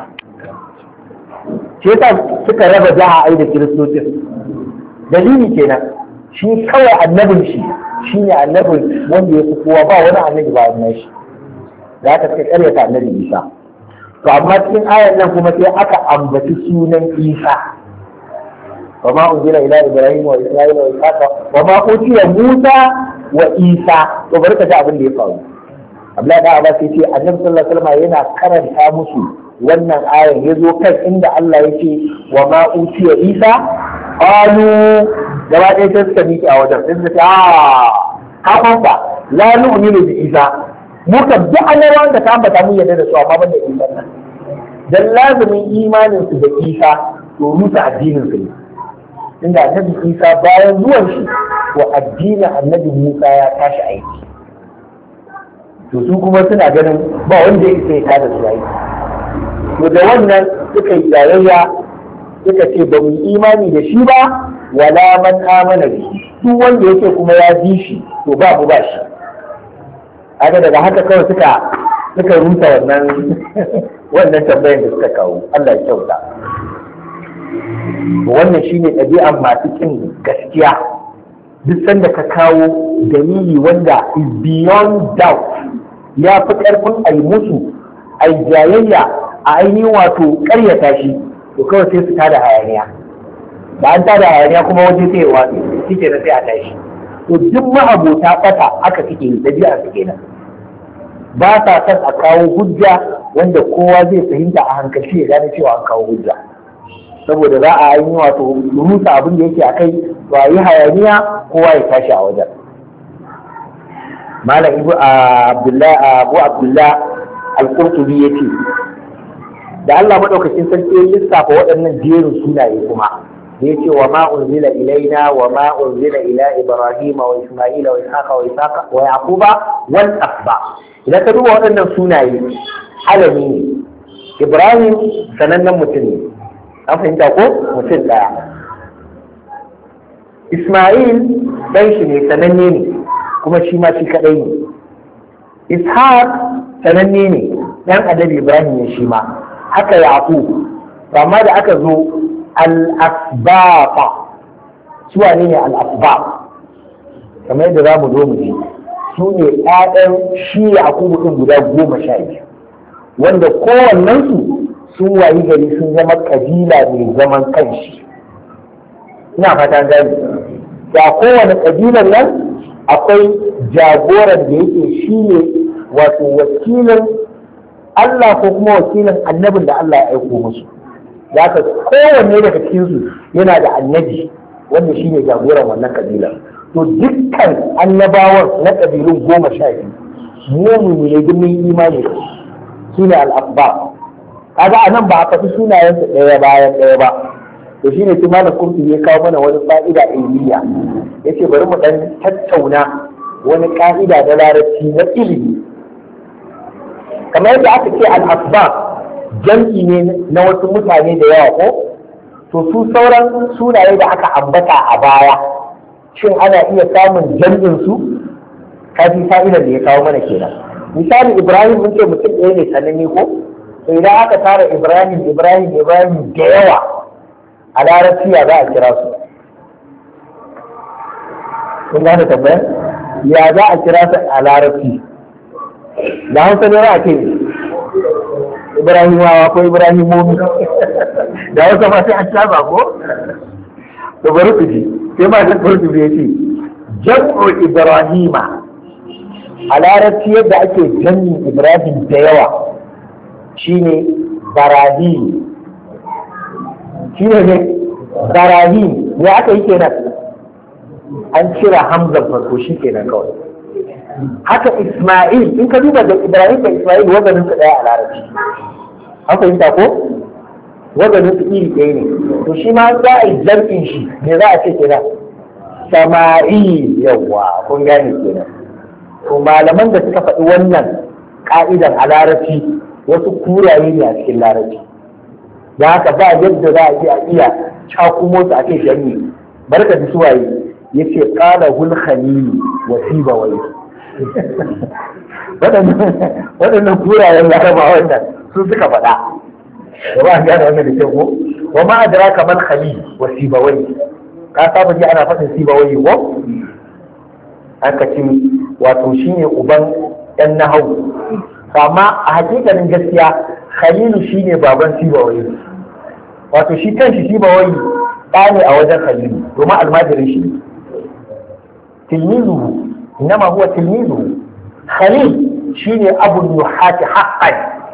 ce ta suka raba jaha ai da kiristocin dalili kenan shi kawai annabin shi shine annabin wanda ya fi kowa ba wani annabi ba wannan shi da aka suka karyata annabi Isa to amma cikin ayan nan kuma sai aka ambaci sunan Isa wa ma unzila ila Ibrahim wa Isra'ila wa Isaka wa ma utiya Musa wa Isa to bari ka ji abin da ya faru Abdullahi da Abbas yace Annabi sallallahu alaihi wasallam yana karanta musu wannan ayan yazo kan inda Allah yake wa ma utiya Isa qalu gaba ɗaya sai suka miƙe a wajen sai suka ce a kafansa la nu'minu bi Isa muka duk annabawan da ka ambata mun yadda da su amma ban da Isa nan dan lazumin imanin su da Isa to rusa addinin su ne inda annabi Isa bayan zuwan shi wa addinin annabi Musa ya tashi aiki to su kuma suna ganin ba wanda ya isa ya tada su aiki to da wannan suka yi yayayya suka ce ba mu imani da shi ba wala man amana bi duk wanda yake kuma ya bi shi to ba mu ba shi haka daga haka kawai suka suka rusa wannan wannan tambayar da suka kawo Allah ya kyauta wannan shine ɗabi'an masu kin gaskiya duk sanda ka kawo dalili wanda is beyond doubt ya fi ƙarfin a yi musu a yi jayayya a ainihin wato ƙaryata shi to kawai sai su tada hayaniya da an tada hayaniya kuma waje sai ya watsi shi ke sai a tashi. To duk ma'abota ɓata aka suke yi ɗabi'a su kenan. Ba sa son a kawo hujja wanda kowa zai fahimta a hankali ya gane cewa an kawo hujja. Saboda za a yi wato rusa abin da yake a kai ba yi hayaniya kowa ya tashi a wajen. Malam Ibu Abdullah Abu Abdullah Al-Qurtubi yace da Allah madaukakin sarki ya lissafa waɗannan jerin sunaye kuma da yace wa ma unzila ilaina wa ma unzila ila Ibrahim wa Isma'il wa Ishaqa wa Isaqa wa Yaquba wal asba. Idan ka duba waɗannan sunaye alami ne. Ibrahim sanannen mutum ne. An fahimta ko mutum ɗaya. Isma'il ɗan shi ne sananne ne kuma shi ma shi kaɗai ne. Ishaq sananne ne ɗan annabi Ibrahim ne shi ma. Haka Yaqub. Amma da aka zo al-asbaqa su wane ne al-asbaq? Kamar yadda za mu zo mu ji su ne ɗaɗan shi Yaqub ɗin guda goma sha biyu wanda kowannensu sun wayi gari sun zama kabila mai zaman kanshi. Ina fata gani da kowane kabilan nan akwai jagoran da yake shi ne wato wakilin Allah ko kuma wakilin annabin da Allah ya aiko musu. Da haka kowanne daga cikinsu yana da annabi wanda shi ne jagoran wannan kabilan. To dukkan annabawan na kabilun goma sha biyu mu ne girmin imani da su ne al'abba. Kaga a nan ba a faɗi sunayensu ɗaya bayan ɗaya ba. To shine sai malam Qurtubi ya kawo mana wani fa'ida ilmiya. Yace bari mu dan tattauna wani ka'ida da larabci na ilimi. Kamar yadda aka ce al-asbab jam'i ne na wasu mutane da yawa ko to su sauran sunaye da aka ambata a baya shin ana iya samun jam'in su? Kaji fa'idar da ya kawo mana kenan. Misali Ibrahim mun ce mutum ɗaya ne sananne ko? To idan aka tara Ibrahim Ibrahim Ibrahim da yawa a larabci ya za a kira su? Kun gane tambayar? Ya za a kira su a larabci? Da hausa ne za a ce Ibrahimawa ko Ibrahimomi da hausa ma sai an shafa ko? To bari ku ji sai ma ta kurtu ya ce jam'u Ibrahima a larabci yadda ake jam'in Ibrahim da yawa shine Barahim. Shi ne ne Barahim ne aka yi kenan an cira hamzan farko shi kenan kawai. Haka Isma'il in ka duba da Ibrahim da Isma'il wazanin su ɗaya a larabci. An fahimta ko? Wazanin su iri ɗaya ne. To shi ma za a yi jam'in shi me za a ce kenan? Sama'il yawwa kun gane kenan. To malaman da suka faɗi wannan ka'idan a larabci wasu kuraye ne a cikin larabci. Da haka ba yadda za a je a iya cakumo su a kai jami barka da suwaye ya ce ƙala hul khalili wa sibawai waɗannan kurayen laraba wannan sun suka faɗa da ba a gane wannan da kyau ko wa ma adara kamar khalil wa sibawai ka saba ji ana faɗin sibawai ko aka ce wato shine uban ɗan nahau amma a hakikanin gaskiya khalilu shine baban sibawai wato shi kanshi shi ba wai ɗa ne a wajen khalilu domin almajirin shi ne tilmizu inama huwa tilmizu khalil shine abu nuhati haqqan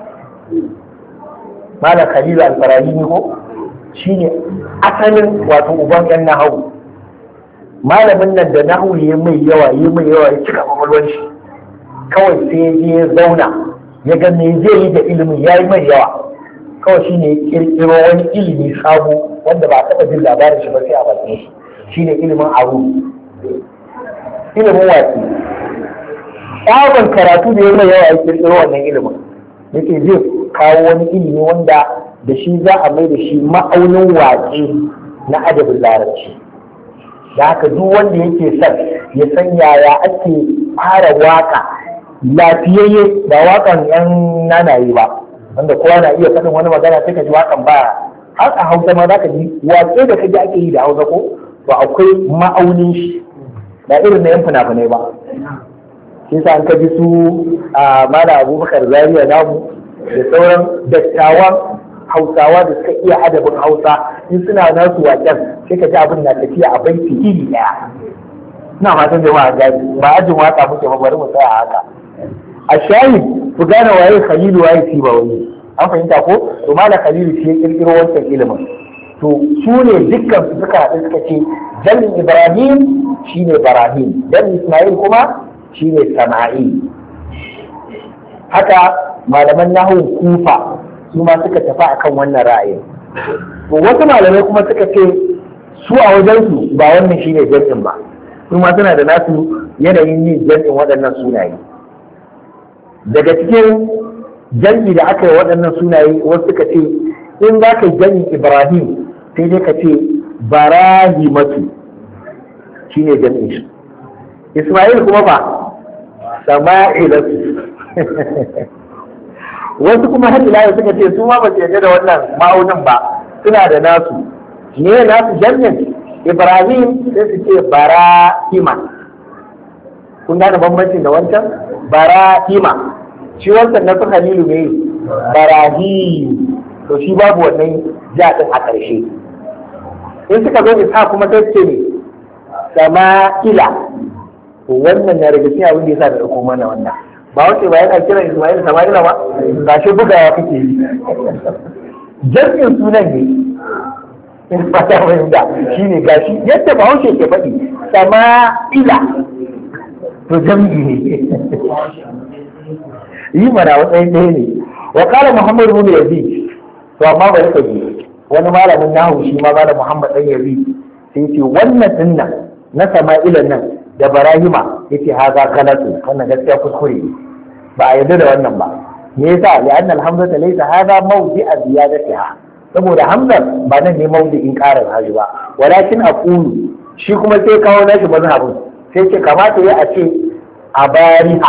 malam khalilu al-farahimi ko shine asalin wato uban yan nahawu malamin nan da nahawu ya mai yawa ya mai yawa ya cika kwakwalwar shi kawai sai ya je ya zauna ya ga me zai yi da ilimin ya yi mai yawa kawai shi ne kirkiro wani ilimi sabo wanda ba a taɓa jin labarin shi ba sai a bakin shi shi ne ilimin aro ilimin watsi tsabon karatu da ya mai yawa ya kirkiro wannan ilimin yake zai kawo wani ilimi wanda da shi za a mai da shi ma'aunin watsi na adabin larabci da haka duk wanda yake son ya san yaya ake fara waka lafiyayye ba wakan yan nanaye ba wanda kowa na iya faɗin wani magana sai ka ji wakan ba har a hausa ma za ka ji waƙe da kaji ake yi da hausa ko ba akwai ma'aunin shi ba irin na yan fina-finai ba shi sa an ka ji su a mala abubakar zaria namu da sauran dattawan hausawa da suka iya adabin hausa in suna nasu waken sai ka ji abin na tafiya a baiti iri ɗaya. Ina fatan jama'a gani ba ajin waka muke ba, bari mu tsaya haka. A shayi ku gane waye Khalilu waye Sibawayhi, an fahimta ko? To malam Khalilu shi ya kirkiro wancan ilimin. To su ne dukkan su suka haɗu suka ce jallin Ibrahim shine Barahim, jallin Ismail kuma shine Sama'il. Haka malaman nahwu Kufa su ma suka tafi akan wannan ra'ayin. To wasu malamai kuma suka ce su a wajen su ba wannan shine jallin ba, su ma suna da nasu yanayin yin jallin waɗannan sunaye. Daga cikin jam'i da aka yi waɗannan sunaye wasu suka ce in za ka jam'i Ibrahim sai dai ka ce Barahimatu shi ne jam'in shi. Ismail kuma ba Sama'ilatu. Wasu kuma har ila suka ce su ma ba su yarda da wannan ma'aunin ba, suna da nasu. Ne nasu jam'in Ibrahim sai su ce Barahima. Kun gane bambancin da wancan? Barahima. Shi wancan na su Halilu ne Barahim, to shi babu wannan jaɗin a ƙarshe. In suka zo isa kuma sai ce ne Sama'ila, to wannan na daga cikin abin da yasa da ɗauko mana wannan. Ba wace ba yana kiran Ismail Sama'ila ba, ga shi bugawa kake yi. Jam'in sunan ne, in fata mai da shi ne gashi yadda ba wace ke faɗi Sama'ila, to jam'i ne. Yi mana matsayin ɗaya ne. Wa kala Muhammad ibn Yazid, to amma bari ka ji wani malamin nahu shi ma malam Muhammad dan Yazid sai ce wannan dinnan na Sama'ilan nan da Barahima yace haza galatu, wannan gaskiya kuskure ba a yarda da wannan ba. Me yasa? Li'anna al-hamzata laysa hadha mawdi'a ziyadatiha, saboda hamzar ba nan ne mawdi'in ƙarin haji ba. Walakin aqulu, shi kuma sai kawo nashi mazhabin sai ce kamata ya a ce abariha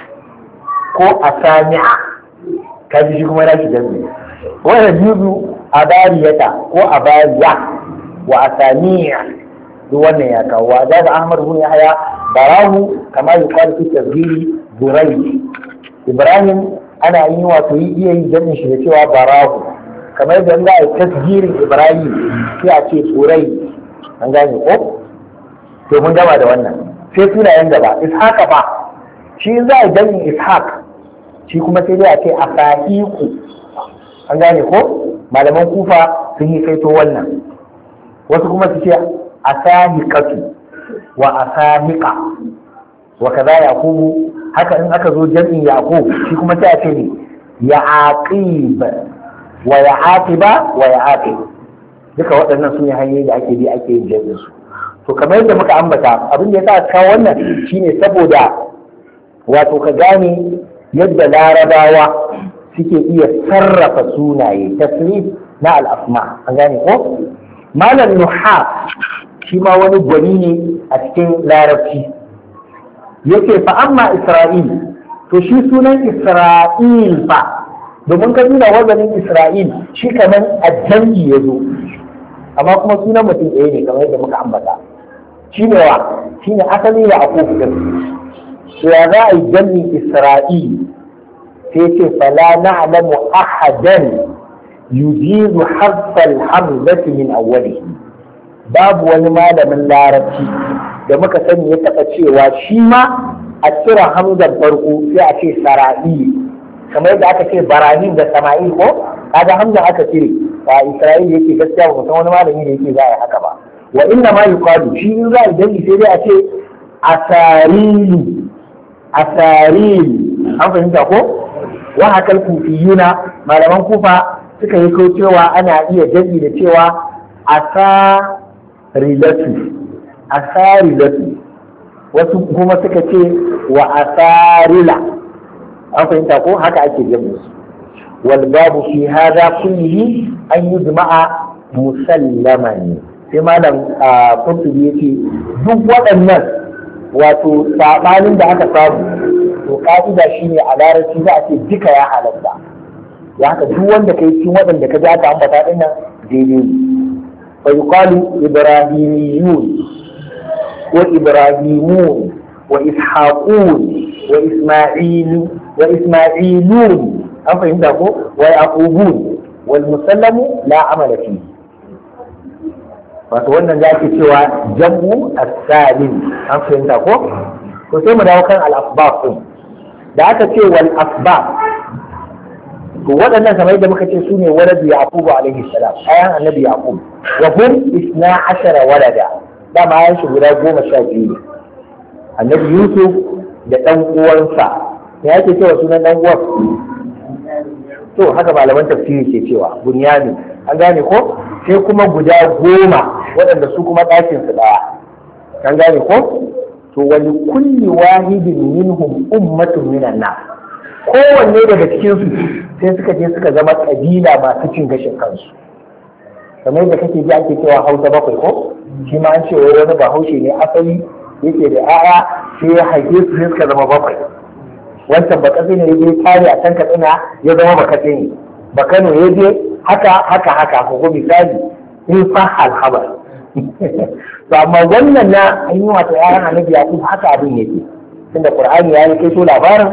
ko a sami'a, kaji shi kuma nashi jami'i wannan juzu a bariyata ko a bariya wa a sami'a, duk wannan ya kawo. Wa da Ahmad bin Yahya barahu kama yuqalu fi tazhiri burai. Ibrahim ana yi wato yi iya yin jami'in shi da cewa barahu, kamar yadda za a yi tasgirin Ibrahim sai a ce burai. An gane ko? To mun gama da wannan. Sai sunayen gaba Ishaq ba, shi za a jami'in Ishaq shi kuma sai dai a ce a sahiku. An gane ko? Malaman Kufa sun yi kaito wannan. Wasu kuma su ce a sahiqatu wa a sahiqa wa kaza yaqubu. Haka in aka zo jami'in yaqub shi kuma sai a ce ne yaqib wa yaqiba wa yaqib. Duka waɗannan sun yi hanyoyi da ake bi ake yin jami'in su. To kamar yadda muka ambata, abin da ya sa kawo wannan shine saboda wato ka gane yadda larabawa suke iya sarrafa sunaye, tasrif na al'asma. An gane ko? Malam Nuhas shi ma wani gwani ne a cikin larabci. Yake fa amma Isra'il, to shi sunan Isra'il fa, domin ka nuna wazanin Isra'il shi kamar ajami ya zo, amma kuma sunan mutum ɗaya ne kamar yadda muka ambata. Shi ne wa? Shi ne asali ya ako fitar. To ya za a yi jami'in Isra'il? sai ce fala na'lamu ahadan yujizu harfal hamzati min awwalihi, babu wani malamin larabci da muka sani ya taɓa cewa shi ma a cire hamzar farko sai a ce sara'i, kamar yadda aka ce barahim da sama'il ko kaga hamzar aka cire. Ba Isra'il yake gaskiya ba san wani malami da yake za a yi haka ba. Wa inna ma yuqalu, shi in za a dangi sai dai a ce asarilu asarilu. An fahimta ko? Wa hakal kufiyuna, malaman Kufa suka yi ko cewa ana iya dangi da cewa asarilatu asarilatu. Wasu kuma suka ce wa asarila. An fahimta ko? Haka ake jami'in su. wal babu fi hada kullihi an yujma'a musallaman. Sai malam Qurtubi yake duk waɗannan wato sabanin da aka samu, to ka'ida shine a larabci za a ce duka ya halatta. Ya haka duk wanda kai cikin waɗanda ka ji aka ambata din nan daidai ne. Fa yuqalu ibrahimiyun wa ibrahimun wa ishaqun wa isma'ilu wa isma'ilun. An fahimta ko? Wa yaqubun. wal musallamu la amala fihi. Wato wannan za ki cewa jam'u as-salim, an fahimta ko? To sai mu dawo kan al-asbab din. Da aka ce wal asbab, to waɗannan kamar yadda muka ce su ne waladu yaqubu alaihi salam, ayan annabi yaqub, wa hum isna ashara walada, dama ayan shi guda goma sha biyu ne. Annabi yusuf da ɗan uwansa, me yake cewa sunan ɗan uwan? To haka malaman tafsiri ke cewa bunyamin, an gane ko? Sai kuma guda goma waɗanda su kuma ɗakin su ɗaya, an gane ko? To wani kulli wahidin minhum ummatun minan nas, kowanne daga cikin su sai suka je suka zama kabila masu cin gashin kansu. Kamar yadda kake ji ake cewa Hausa bakwai ko? Shi ma an ce wani bahaushe ne asali yake da 'ya'ya sai ya haife su sai suka zama bakwai. Wancan bakatsi ne ya je tare a can Katsina ya zama bakatsi ne, bakano ya je haka haka haka ko misali in fa alhabar. To amma wannan na an yi wato yaran annabi Yaqub haka abin yake, tunda Qur'ani ya yi kai to labarin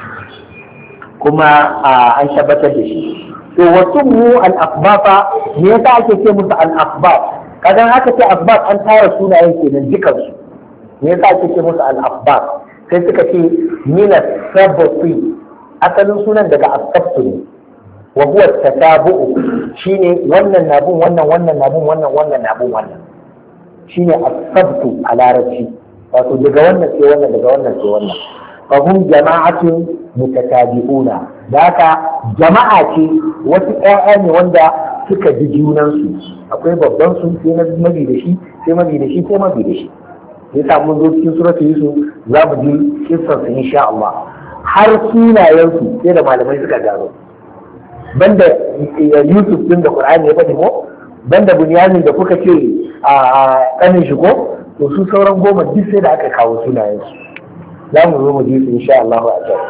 kuma an tabbatar da shi. To wasu mu al-asbafa, me yasa ake ce musu al-asbab? Kadan aka ce asbab an tara sunayen kenan dukan su. Me yasa ake ce musu al-asbab? Sai suka ce min as-sabti, asalin sunan daga as-sabtu ne. Wa huwa tatabu'u, shine wannan nabun wannan wannan nabun wannan wannan nabun wannan. Shine as-sabtu a larabci, wato daga wannan sai wannan daga wannan sai wannan. Fa hum jama'atun mutatabi'una, da haka jama'a ce wasu ƴaƴa ne wanda suka bi junansu, akwai babban su sai na mabi da shi sai mabi da shi sai mabi da shi. Yasa mun zo cikin suratul Yusuf za mu ji kissan su insha Allah, har sunayen su sai da malamai suka gano. Banda Yusuf din da Qur'ani ya faɗi ko, banda Bunyamin da kuka ce a kanin shi ko, to su sauran goma duk sai da aka kawo sunayen su. Za mu zo mu ji su insha Allah a can.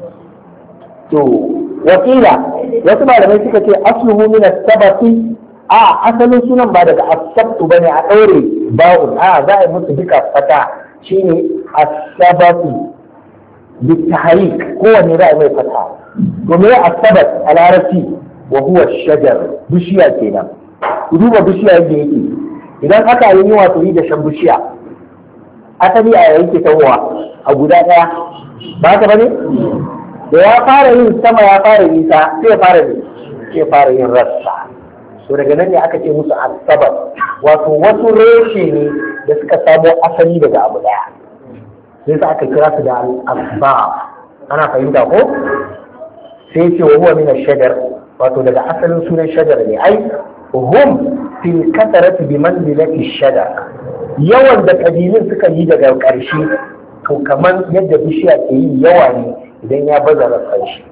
To wakila wasu malamai suka ce asluhu min as-sabati, a asalin sunan ba daga as-sabtu bane a daure ba'un, a za a yi musu duka fata, shine as-sabatu bi tahrik, kowanne za a mai fata. To me as-sabat a larabci? Wa huwa shajar, bishiya kenan. Ku duba bishiya yadda yake, idan aka yi wato yi da shan bishiya, asali a yake tawowa a guda ɗaya, ba ka bane? Da ya fara yin sama ya fara nisa sai ya fara ne, sai fara yin rassa. To daga nan ne aka ce musu asabar, wato wasu reshe ne da suka samo asali daga abu ɗaya, sai sa aka kira su da al-asbab. Ana fahimta ko? Sai ce wa huwa min ash-shajar, wato daga asalin sunan shajar ne, ai hum fil kasarati bi manzilati ash-shajar. Yawan da kabilun suka yi daga ƙarshe, to kamar yadda bishiya ke yi yawa ne idan ya baza rassan shi.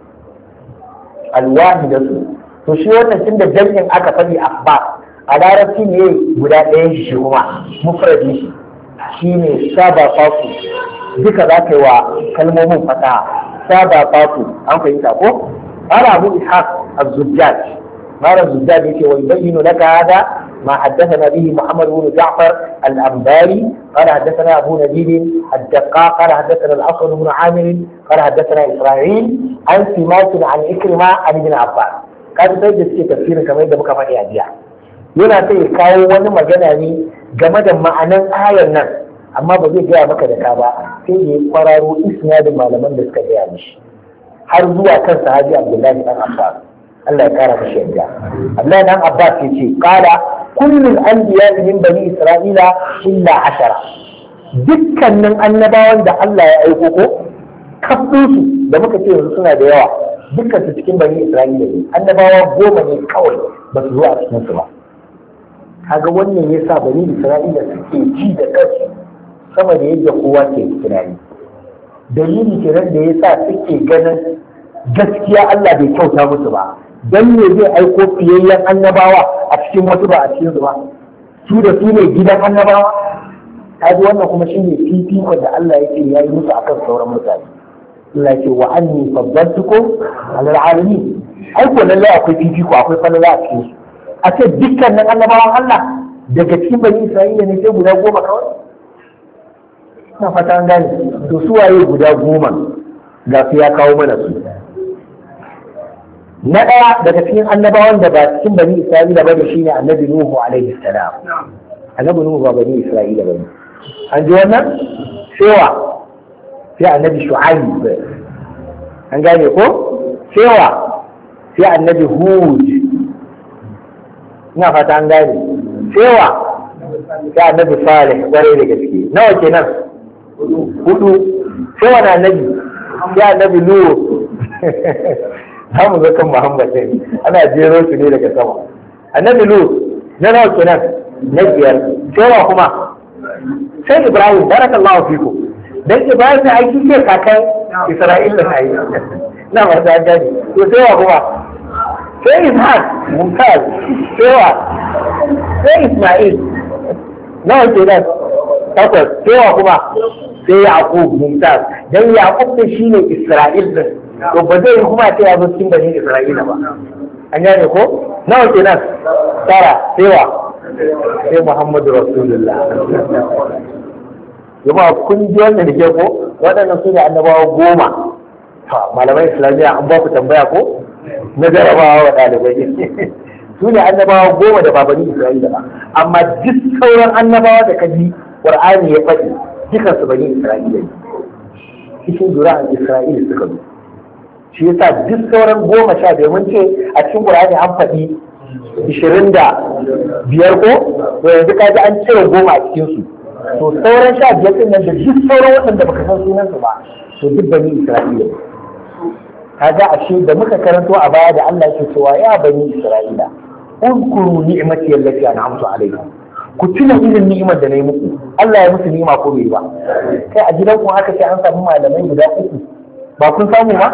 Alwahidatu, to shi wannan tunda jami'in aka faɗi asbab, a larabci ne guda ɗayan shi kuma mufradin shi shine sabaqatu, duka za ka yi wa kalmomin fasaha. Sabaqatu, an fahimta ko? Qala Abu Ishaq az-Zujjaj, mara Zujjaj yake wa yubayyinu laka hada ما حدثنا به محمد بن جعفر الأنباري قال حدثنا أبو نجيب الدقاق قال حدثنا الأسود بن عامر قال حدثنا إسرائيل عن سماك عن إكرمة عن ابن عباس. قال سيد السي تفسير كما يدى مكافأة أجياء yana sai kawo wani magana ne game da ma'anan ayar nan, amma ba zai gaya maka da ka ba, sai ya kwararo isnadin malaman da suka gaya mishi har zuwa kan sahabi Abdullahi dan Abbas, Allah ya kara mishi yadda. Abdullahi dan Abbas yace qala kullul anbiya min bani Isra'ila illa ashara, dukkanin annabawan da Allah ya aiko ko kafin su da muka ce yanzu suna da yawa, dukkan su cikin bani Isra'ila ne, annabawa goma ne kawai ba su zo a cikin su ba. Kaga wannan yasa bani Isra'ila suke ji da kansu sama da yadda kowa ke tunani. Dalili kenan da yasa suke ganin gaskiya Allah bai kyauta musu ba, dan me zai aiko fiyayyen annabawa a cikin wasu ba a cikin su ba, su da su ne gidan annabawa. Kaji wannan kuma shine fifikon da Allah yake ya yi musu akan sauran mutane. Allah yake wa anni faddaltukum ala alamin, aiko lallai akwai fifiko, akwai falala a cikin su. A ce dukkanin annabawan Allah daga cikin bani Isra'ila ne sai guda goma kawai? Ina fata an gane. To su waye guda goma? Ga su ya kawo mana su. na ɗaya daga cikin annabawan da ba cikin bani Isra'ila ba da shi ne annabi Nuhu alaihi salam. Annabi Nuhu ba bani Isra'ila ba ne. An ji wannan? Sewa sai annabi Shu'aib. An gane ko? Sewa sai annabi Hud. Ina fata an gane. Sewa sai annabi Salih ƙwarai da gaske. Nawa kenan? Hudu. Sewa na annabi sai annabi Nuhu. Za mu zo kan Muhammad ne, ana jero su ne daga sama. Annabi Lut na nawa kenan na biyar. Sai kuma sai Ibrahim, barakallahu fiku. Dan Ibrahim ne aiki ce kakan Isra'ila na yi. Na ba ta gani. To sai kuma sai Ishaq, Mumtaz, sai wa sai Isma'il. Nawa kenan? Takwas. Sai kuma sai Yaqub, Mumtaz. Dan Yaqub ne shine Isra'il din. To ba zai kuma ce ya zo cikin bani Isra'ila ba. An gane ko? Nawa kenan? Tara, sewa, sai Muhammadu Rasulullah. Jama'a kun ji wannan da ke ko? Waɗannan su ne annabawa goma. Ha, malamai Islamiyya an ba ku tambaya ko? Na jarabawa wa ɗalibai. Su ne annabawa goma da ba bani Isra'ila ba. Amma duk sauran annabawa da kaji Qur'ani ya faɗi, dukansu bani Isra'ila ne. Cikin zura'an Isra'ila suka zo. Shi yasa duk sauran goma sha biyar mun ce a cikin Qur'ani an faɗi ishirin da biyar ko to yanzu ka ji an cire goma a cikin su to sauran sha biyar din nan da duk sauran waɗanda baka san sunan su ba to duk bani Isra'ila kaga ashe da muka karanto a baya da Allah yake cewa ya bani Isra'ila uzkuru ni'mati allati an'amtu alaykum ku tuna irin ni'imar da na yi muku Allah ya musu ni'ima ko bai ba kai a gidan ku haka sai an samu malamai guda uku ba kun samu ba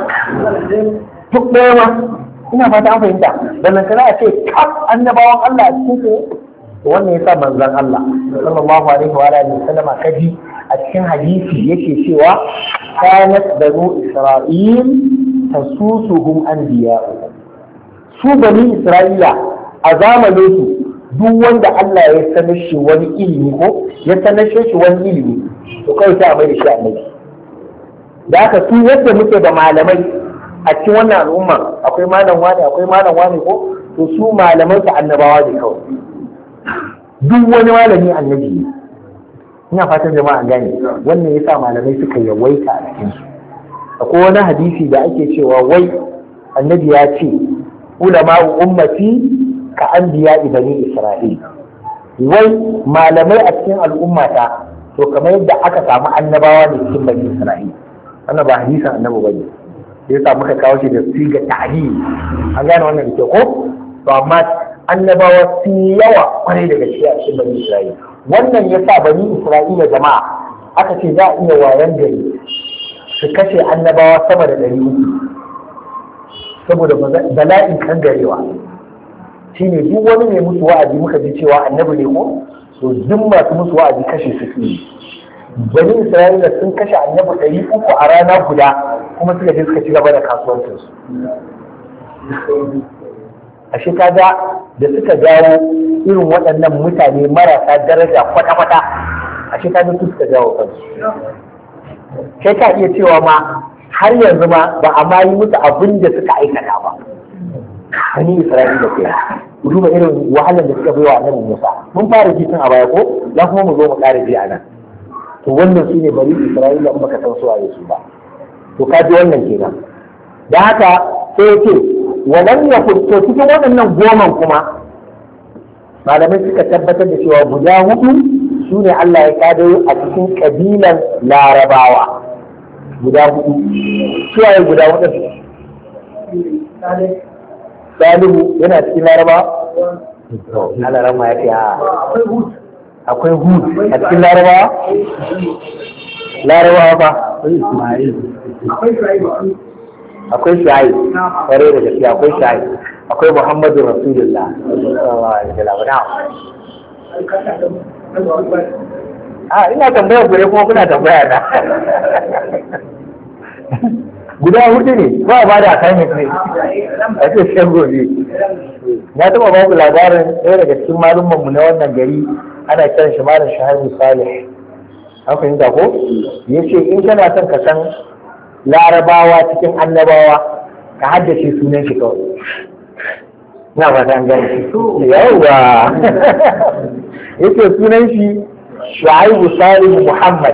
duk ɗaya ma ina fata an fahimta wannan kana a ce kaf annabawan Allah a cikin su wannan yasa manzon Allah sallallahu alaihi wa alihi wasallama kaji a cikin hadisi yake cewa kanat banu Isra'il tasusuhum anbiya'uhum su bani Isra'ila a zamanin su duk wanda Allah ya sanar shi wani ilimi ko ya sanar shi wani ilimi to kai sai a mai da shi annabi da haka su yadda muke da malamai a cikin wannan al'umma akwai malam wani akwai malam wani ko to su malaman su annabawa ne kawai duk wani malami annabi ne ina fatan jama'a gane wannan yasa malamai suka yawaita a cikin su akwai wani hadisi da ake cewa wai annabi ya ce ulama ummati ka anbiya bani isra'il wai malamai a cikin al'ummata to kamar yadda aka samu annabawa ne cikin bani isra'il wannan ba hadisin annabi bane sai yasa muka kawo shi da siga ta'dil an gane wannan ke ko to amma annabawa sun yawa kwarai daga shi a cikin bani Isra'ila wannan yasa bani Isra'ila jama'a aka ce za a iya wayan gari su kashe annabawa sama da ɗari uku saboda bala'in kan garewa shine duk wani mai musu wa'azi muka ji cewa annabi ne ko to duk masu musu wa'azi kashe su ne bani Isra'ila sun kashe annabi ɗari uku a rana guda kuma suka je suka ci gaba da kasuwancinsu ashe kaga da suka jawo irin waɗannan mutane marasa daraja kwata-kwata ashe kaga su suka jawo kansu kai ka iya cewa ma har yanzu ma ba a ma yi musu abin da suka aikata ba bani Isra'ila ke ku duba irin wahalar da suka bai wa annabi Musa mun fara jikin a baya ko za kuma mu zo mu ƙara ji a nan to wannan shine bari Isra'ila in baka san su waye su ba to ka ji wannan kenan da haka sai yace walan yakun to cikin waɗannan goman kuma malamai suka tabbatar da cewa guda hudu su ne Allah ya kado a cikin kabilan Larabawa guda hudu su waye guda hudu Salihu yana cikin Larabawa Allah rama ya ce akwai hud a cikin Larabawa Larabawa ba akwai shayi kware da gaskiya akwai shayi akwai Muhammadu Rasulullah sallallahu alaihi wasallam a ina tambaya gure kuma kuna tambaya na guda hudu ne ba ba da assignment ne a ce shan gobe na taɓa ba ku labarin ɗaya daga cikin malummanmu na wannan gari ana kiran shi malam Shahibu Salih an fahimta ko ya ce in kana son ka san Larabawa cikin annabawa ka haddace sunan shi kawai na ba ta gane shi yawa yake sunan shi Shu'aibu Salim Muhammad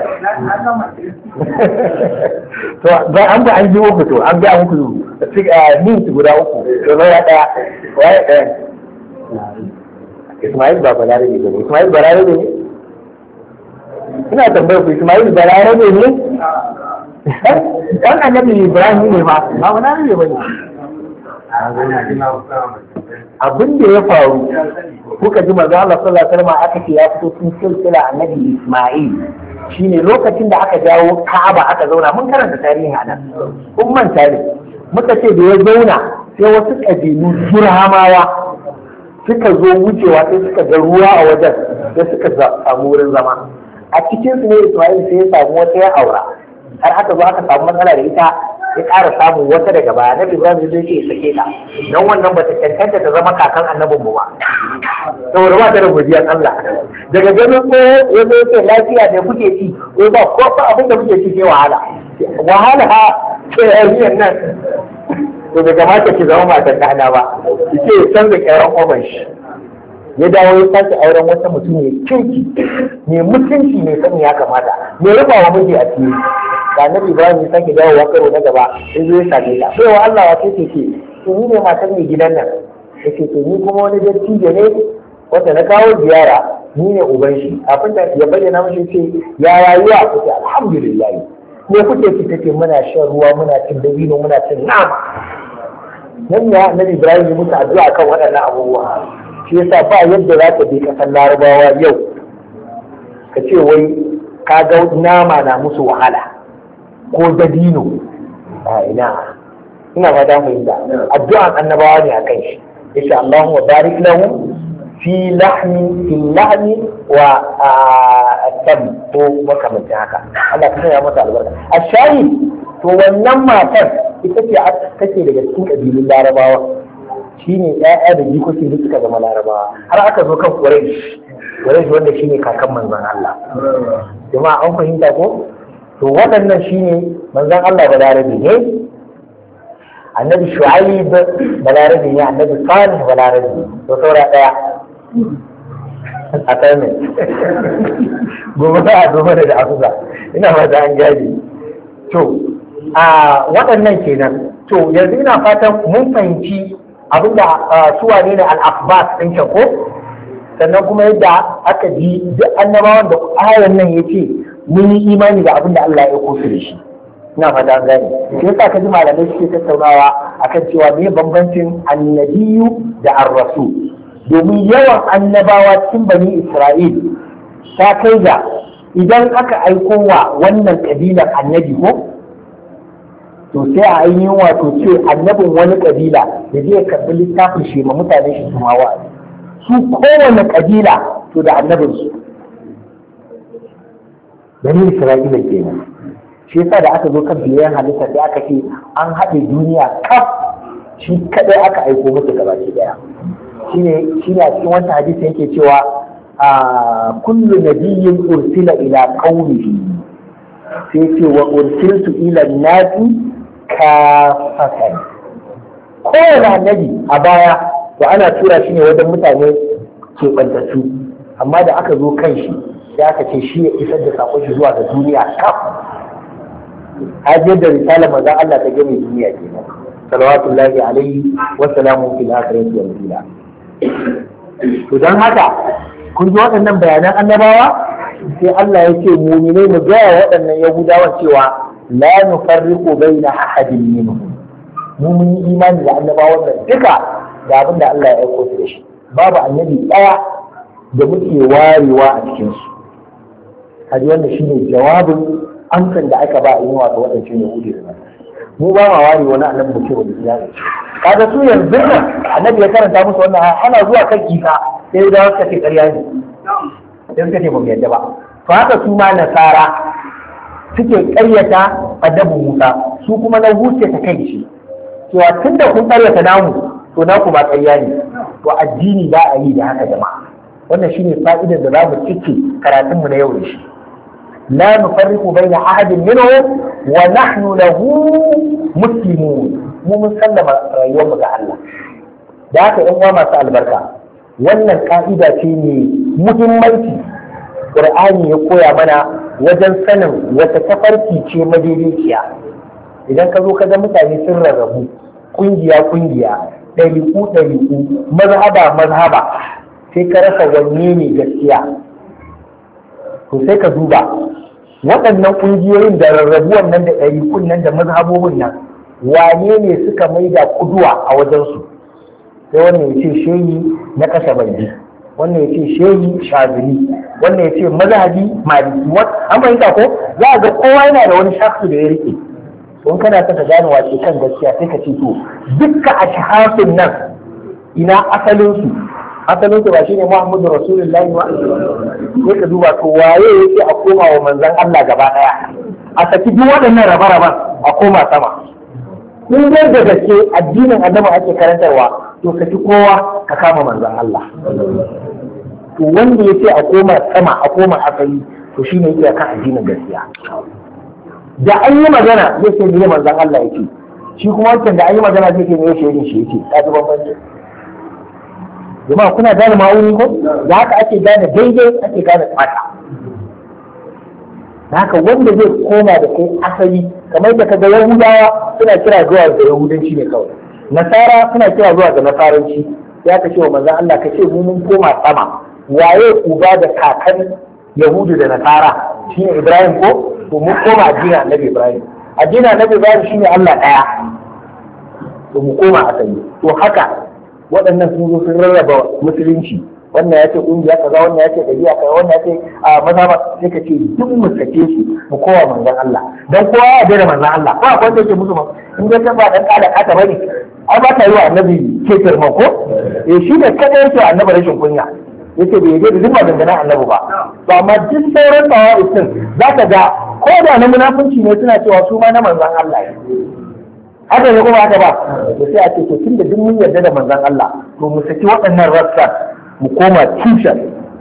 to ba an ba an ji uku to an ga muku min guda uku to na daya wai daya Ismail ba balarabe ne Ismail balarabe ne ina tambayar ku Ismail balarabe ne dan annabi Ibrahim ne ba ba balarabe bane abin da ya faru kuka ji manzo Allah sallallahu alaihi wasallam aka ce ya fito cikin silsila annabi Isma'il shine lokacin da aka jawo Ka'aba aka zauna mun karanta tarihi a nan kun manta ne muka ce da ya zauna sai wasu kabilu Jurhamawa suka zo wucewa sai suka ga ruwa a wajen sai suka samu wurin zama a cikin su ne Isma'il sai ya samu wata ya aura har aka zo aka samu matsala da ita ya ƙara samun wata daga baya na Ibrahim zai ce ya sake ta don wannan bata cancanta ta zama kakan annabin mu ba saboda ba ta da godiyar Allah daga ganin ko ya zo ce lafiya da kuke ci ko ba ko ba abin da kuke ci sai wahala wahala ha ce yariyar nan to bai kamata ki zama matan ɗana ba ki ce ya canza ƙyaran ƙwaban shi ya dawo ya sake auren wata mutum mai kirki mai mutunci mai sani ya kamata mai rubawa miji a fili da annabi Ibrahim ya sake dawowa karo na gaba sai zo ya sake ta sai wa Allah wace ce ce to ni ne matan mai gidan nan yace to ni kuma wani dattijo ne wanda na kawo ziyara ni ne uban shi kafin da ya bayyana mashi ce ya rayuwa ku ce alhamdulillah me kuke ci take muna shan ruwa muna cin dabino muna cin nama nan ya annabi Ibrahim ya mutu addu'a kan waɗannan abubuwa shi yasa ba yadda za ka bi kasan Larabawa yau ka ce wai ka ga nama na musu wahala ko dabino a ina ina fata fahimta addu'an annabawa ne akan shi yace Allahumma barik lahu fi lahmi fi lahmi wa at-tam ko makamantin haka Allah ka sanya mata albarka ashayi to wannan matar ita ce take daga cikin kabilun Larabawa shine ƴaƴa da jikoki da suka zama Larabawa har aka zo kan Quraysh Quraysh wanda shine kakan manzon Allah jama'a an fahimta ko to waɗannan shine manzon Allah balarabe ne annabi Shu'aib balarabe ne annabi Salih balarabe to saura daya a tsaye gobe za a gobe da afuza ina fata an gani to a waɗannan kenan to yanzu ina fatan mun fahimci abinda su wane ne al-akhbas ɗin can ko sannan kuma yadda aka ji duk annabawan da ayan nan yace mun yi imani da abin da Allah ya aiko su da shi ina fata an gane shi yasa ka ji malamai suke tattaunawa akan cewa me bambancin annabiyu da ar-rasul domin yawan annabawa cikin bani Isra'il ta kai ga idan aka aiko wa wannan kabilar annabi ko to sai a ainihin wato ce annabin wani kabila da zai karbi littafin shi ma mutane shi su ma wa'azi su kowane kabila to da annabinsu bani Isra'ila kenan shi yasa da aka zo kan biyan halitta sai aka ce an haɗe duniya kaf shi kadai aka aiko musu gaba ki daya shine shine a cikin wannan hadisi yake cewa a kullu nabiyyin ursila ila qaumihi sai ce wa ursiltu ila nasi kafatan kowane annabi a baya to ana tura shi ne wajen mutane keɓantattu amma da aka zo kan shi sai aka ce shi ya isar da sakon shi zuwa ga duniya kaf hajiyar da risala manzon Allah ta game duniya kenan salawatullahi alaihi wa salamu fil akhirati wal ula to dan haka kun ji waɗannan bayanan annabawa sai Allah ya ce mu'minai mu ga waɗannan yahudawan cewa la nufarriqu baina ahadin minhum mu mun yi imani da annabawan nan duka da abin da Allah ya aiko su da shi babu annabi ɗaya da muke warewa a cikin su kaji wannan shine jawabin amsan da aka ba a yi wato waɗancan yahudi da mu ba ma ware wani annabi mutum wanda ya yi kaga su yanzu nan annabi ya karanta musu wannan ana zuwa kan isa sai da suka ce ƙarya ne sai suka ce ba mu yadda ba to haka su ma nasara suke ƙaryata annabi Musa su kuma na huce ta kai shi cewa tun da kun ƙaryata namu to naku ba ƙarya ne to addini ba a yi da haka jama'a wannan shine fa'idar da za mu cike karatunmu na yau da shi la nufarriqu baina ahadin minhum wa nahnu lahu muslimun mu mun sallama rayuwar mu ga Allah da haka yan uwa masu albarka wannan ka'ida ce ne muhimmanci Qur'ani ya koya mana wajen sanin wata tafarki ce madaidaiciya idan ka zo ka ga mutane sun rarrabu kungiya kungiya ɗariƙu ɗariƙu mazhaba mazhaba sai ka rasa wanne ne gaskiya to sai ka duba waɗannan ƙungiyoyin da rarrabuwan nan da ɗariƙun nan da mazhabobin nan wane ne suka maida kuduwa a wajensu sai wannan ya ce shehi na kashe bandi wannan ya ce shehi shazili wannan ya ce mazhabi maliki an fahimta ko za a ga kowa yana da wani shaksu da ya rike don kana son ka gane wace kan gaskiya sai ka ce to dukkan ashhasun nan ina asalinsu asalinsu ba shine Muhammadu Rasulullahi wa sai ka duba to waye yake a koma wa manzon Allah gaba daya a saki duk waɗannan rabe-raben a koma sama in dai da gaske addinin annabi ake karantarwa to saki kowa ka kama manzon Allah to wanda yake a koma sama a koma asali to shine yake kan addinin gaskiya da an yi magana zai ce ne manzon Allah yake shi kuma wancan da an yi magana zai ce ne shi yake shi yake ka ji bambanci jama'a kuna gane ma'auni ko da haka ake gane daidai ake gane tsaka da haka wanda zai koma da kai asali kamar da kaga yahudawa suna kira zuwa ga yahudanci ne kawai nasara suna kira zuwa ga nasaranci ya ka ce wa manzon Allah ka ce mu mun koma sama waye uba da kakan yahudu da nasara shine Ibrahim ko to mun koma addinin annabi Ibrahim addinin annabi Ibrahim shine Allah daya to mu koma asali to haka waɗannan sun zo sun rarraba musulunci wannan ya ce ƙungiya kaza wannan ya ce ɗabi'a kaza wannan ya ce a mazhaba sai ka ce duk mu sake shi mu kowa manzon Allah dan kowa ya daina manzon Allah ko akwai wanda yake musu in dai kan ba dan kada kata bane ai ba ta yi wa annabi ke firma ko eh shi ne kada yake annabi rashin kunya yace bai yi da duk maganganun annabi ba to amma duk sauran tawaif din zaka ga ko da na munafunci ne suna cewa su ma na manzon Allah ne haka ne kuma haka ba to sai a ce to tunda duk mun yarda da manzon Allah to mu saki waɗannan rassa mu koma tushen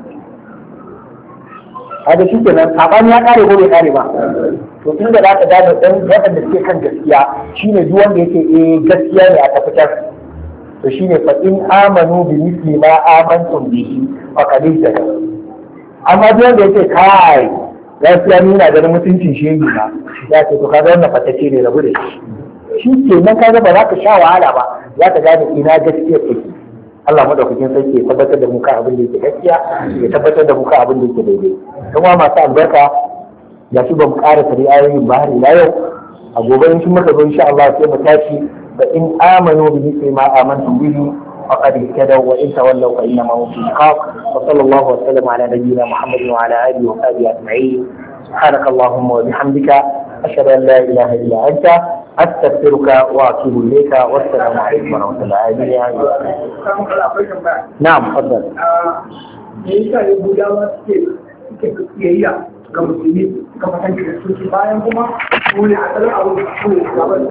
haka shi kenan sabani ya kare ko bai kare ba to tunda za ka gane dan waɗanda suke kan gaskiya shine duk wanda yake eh gaskiya ne a tafitar to shine fa in amanu bi misli ma amantum bihi fa qad ihtadaw amma duk wanda yake kai gaskiya ni na ganin mutuncin shegi na ya ce to kaga wannan fatace ne rabu da shi shi ke nan kaga ba za ka sha wahala ba za ka gane ina gaskiya take Allah madaukakin sarki ya tabbatar da mu kan abin da yake gaskiya ya tabbatar da mu kan abin da yake daidai kuma masu albarka ya shi ba mu ƙara tare ayoyin ba har ila yau a gobe in shi muka zo insha Allah sai mu tashi fa in amanu bi mithli ma amantum bihi faqad ihtadaw wa in tawallaw fa inna ma hum fi shiqaq wa sallallahu wa sallam ala nabiyyina Muhammadin wa ala alihi wa sahbihi ajma'in سبحانك اللهم وبحمدك أشهد أن لا إله إلا أنت أستغفرك وأتوب إليك والسلام عليكم ورحمة الله وبركاته. نعم تفضل. ga musulmi suka fasance da su bayan kuma wani asalin abu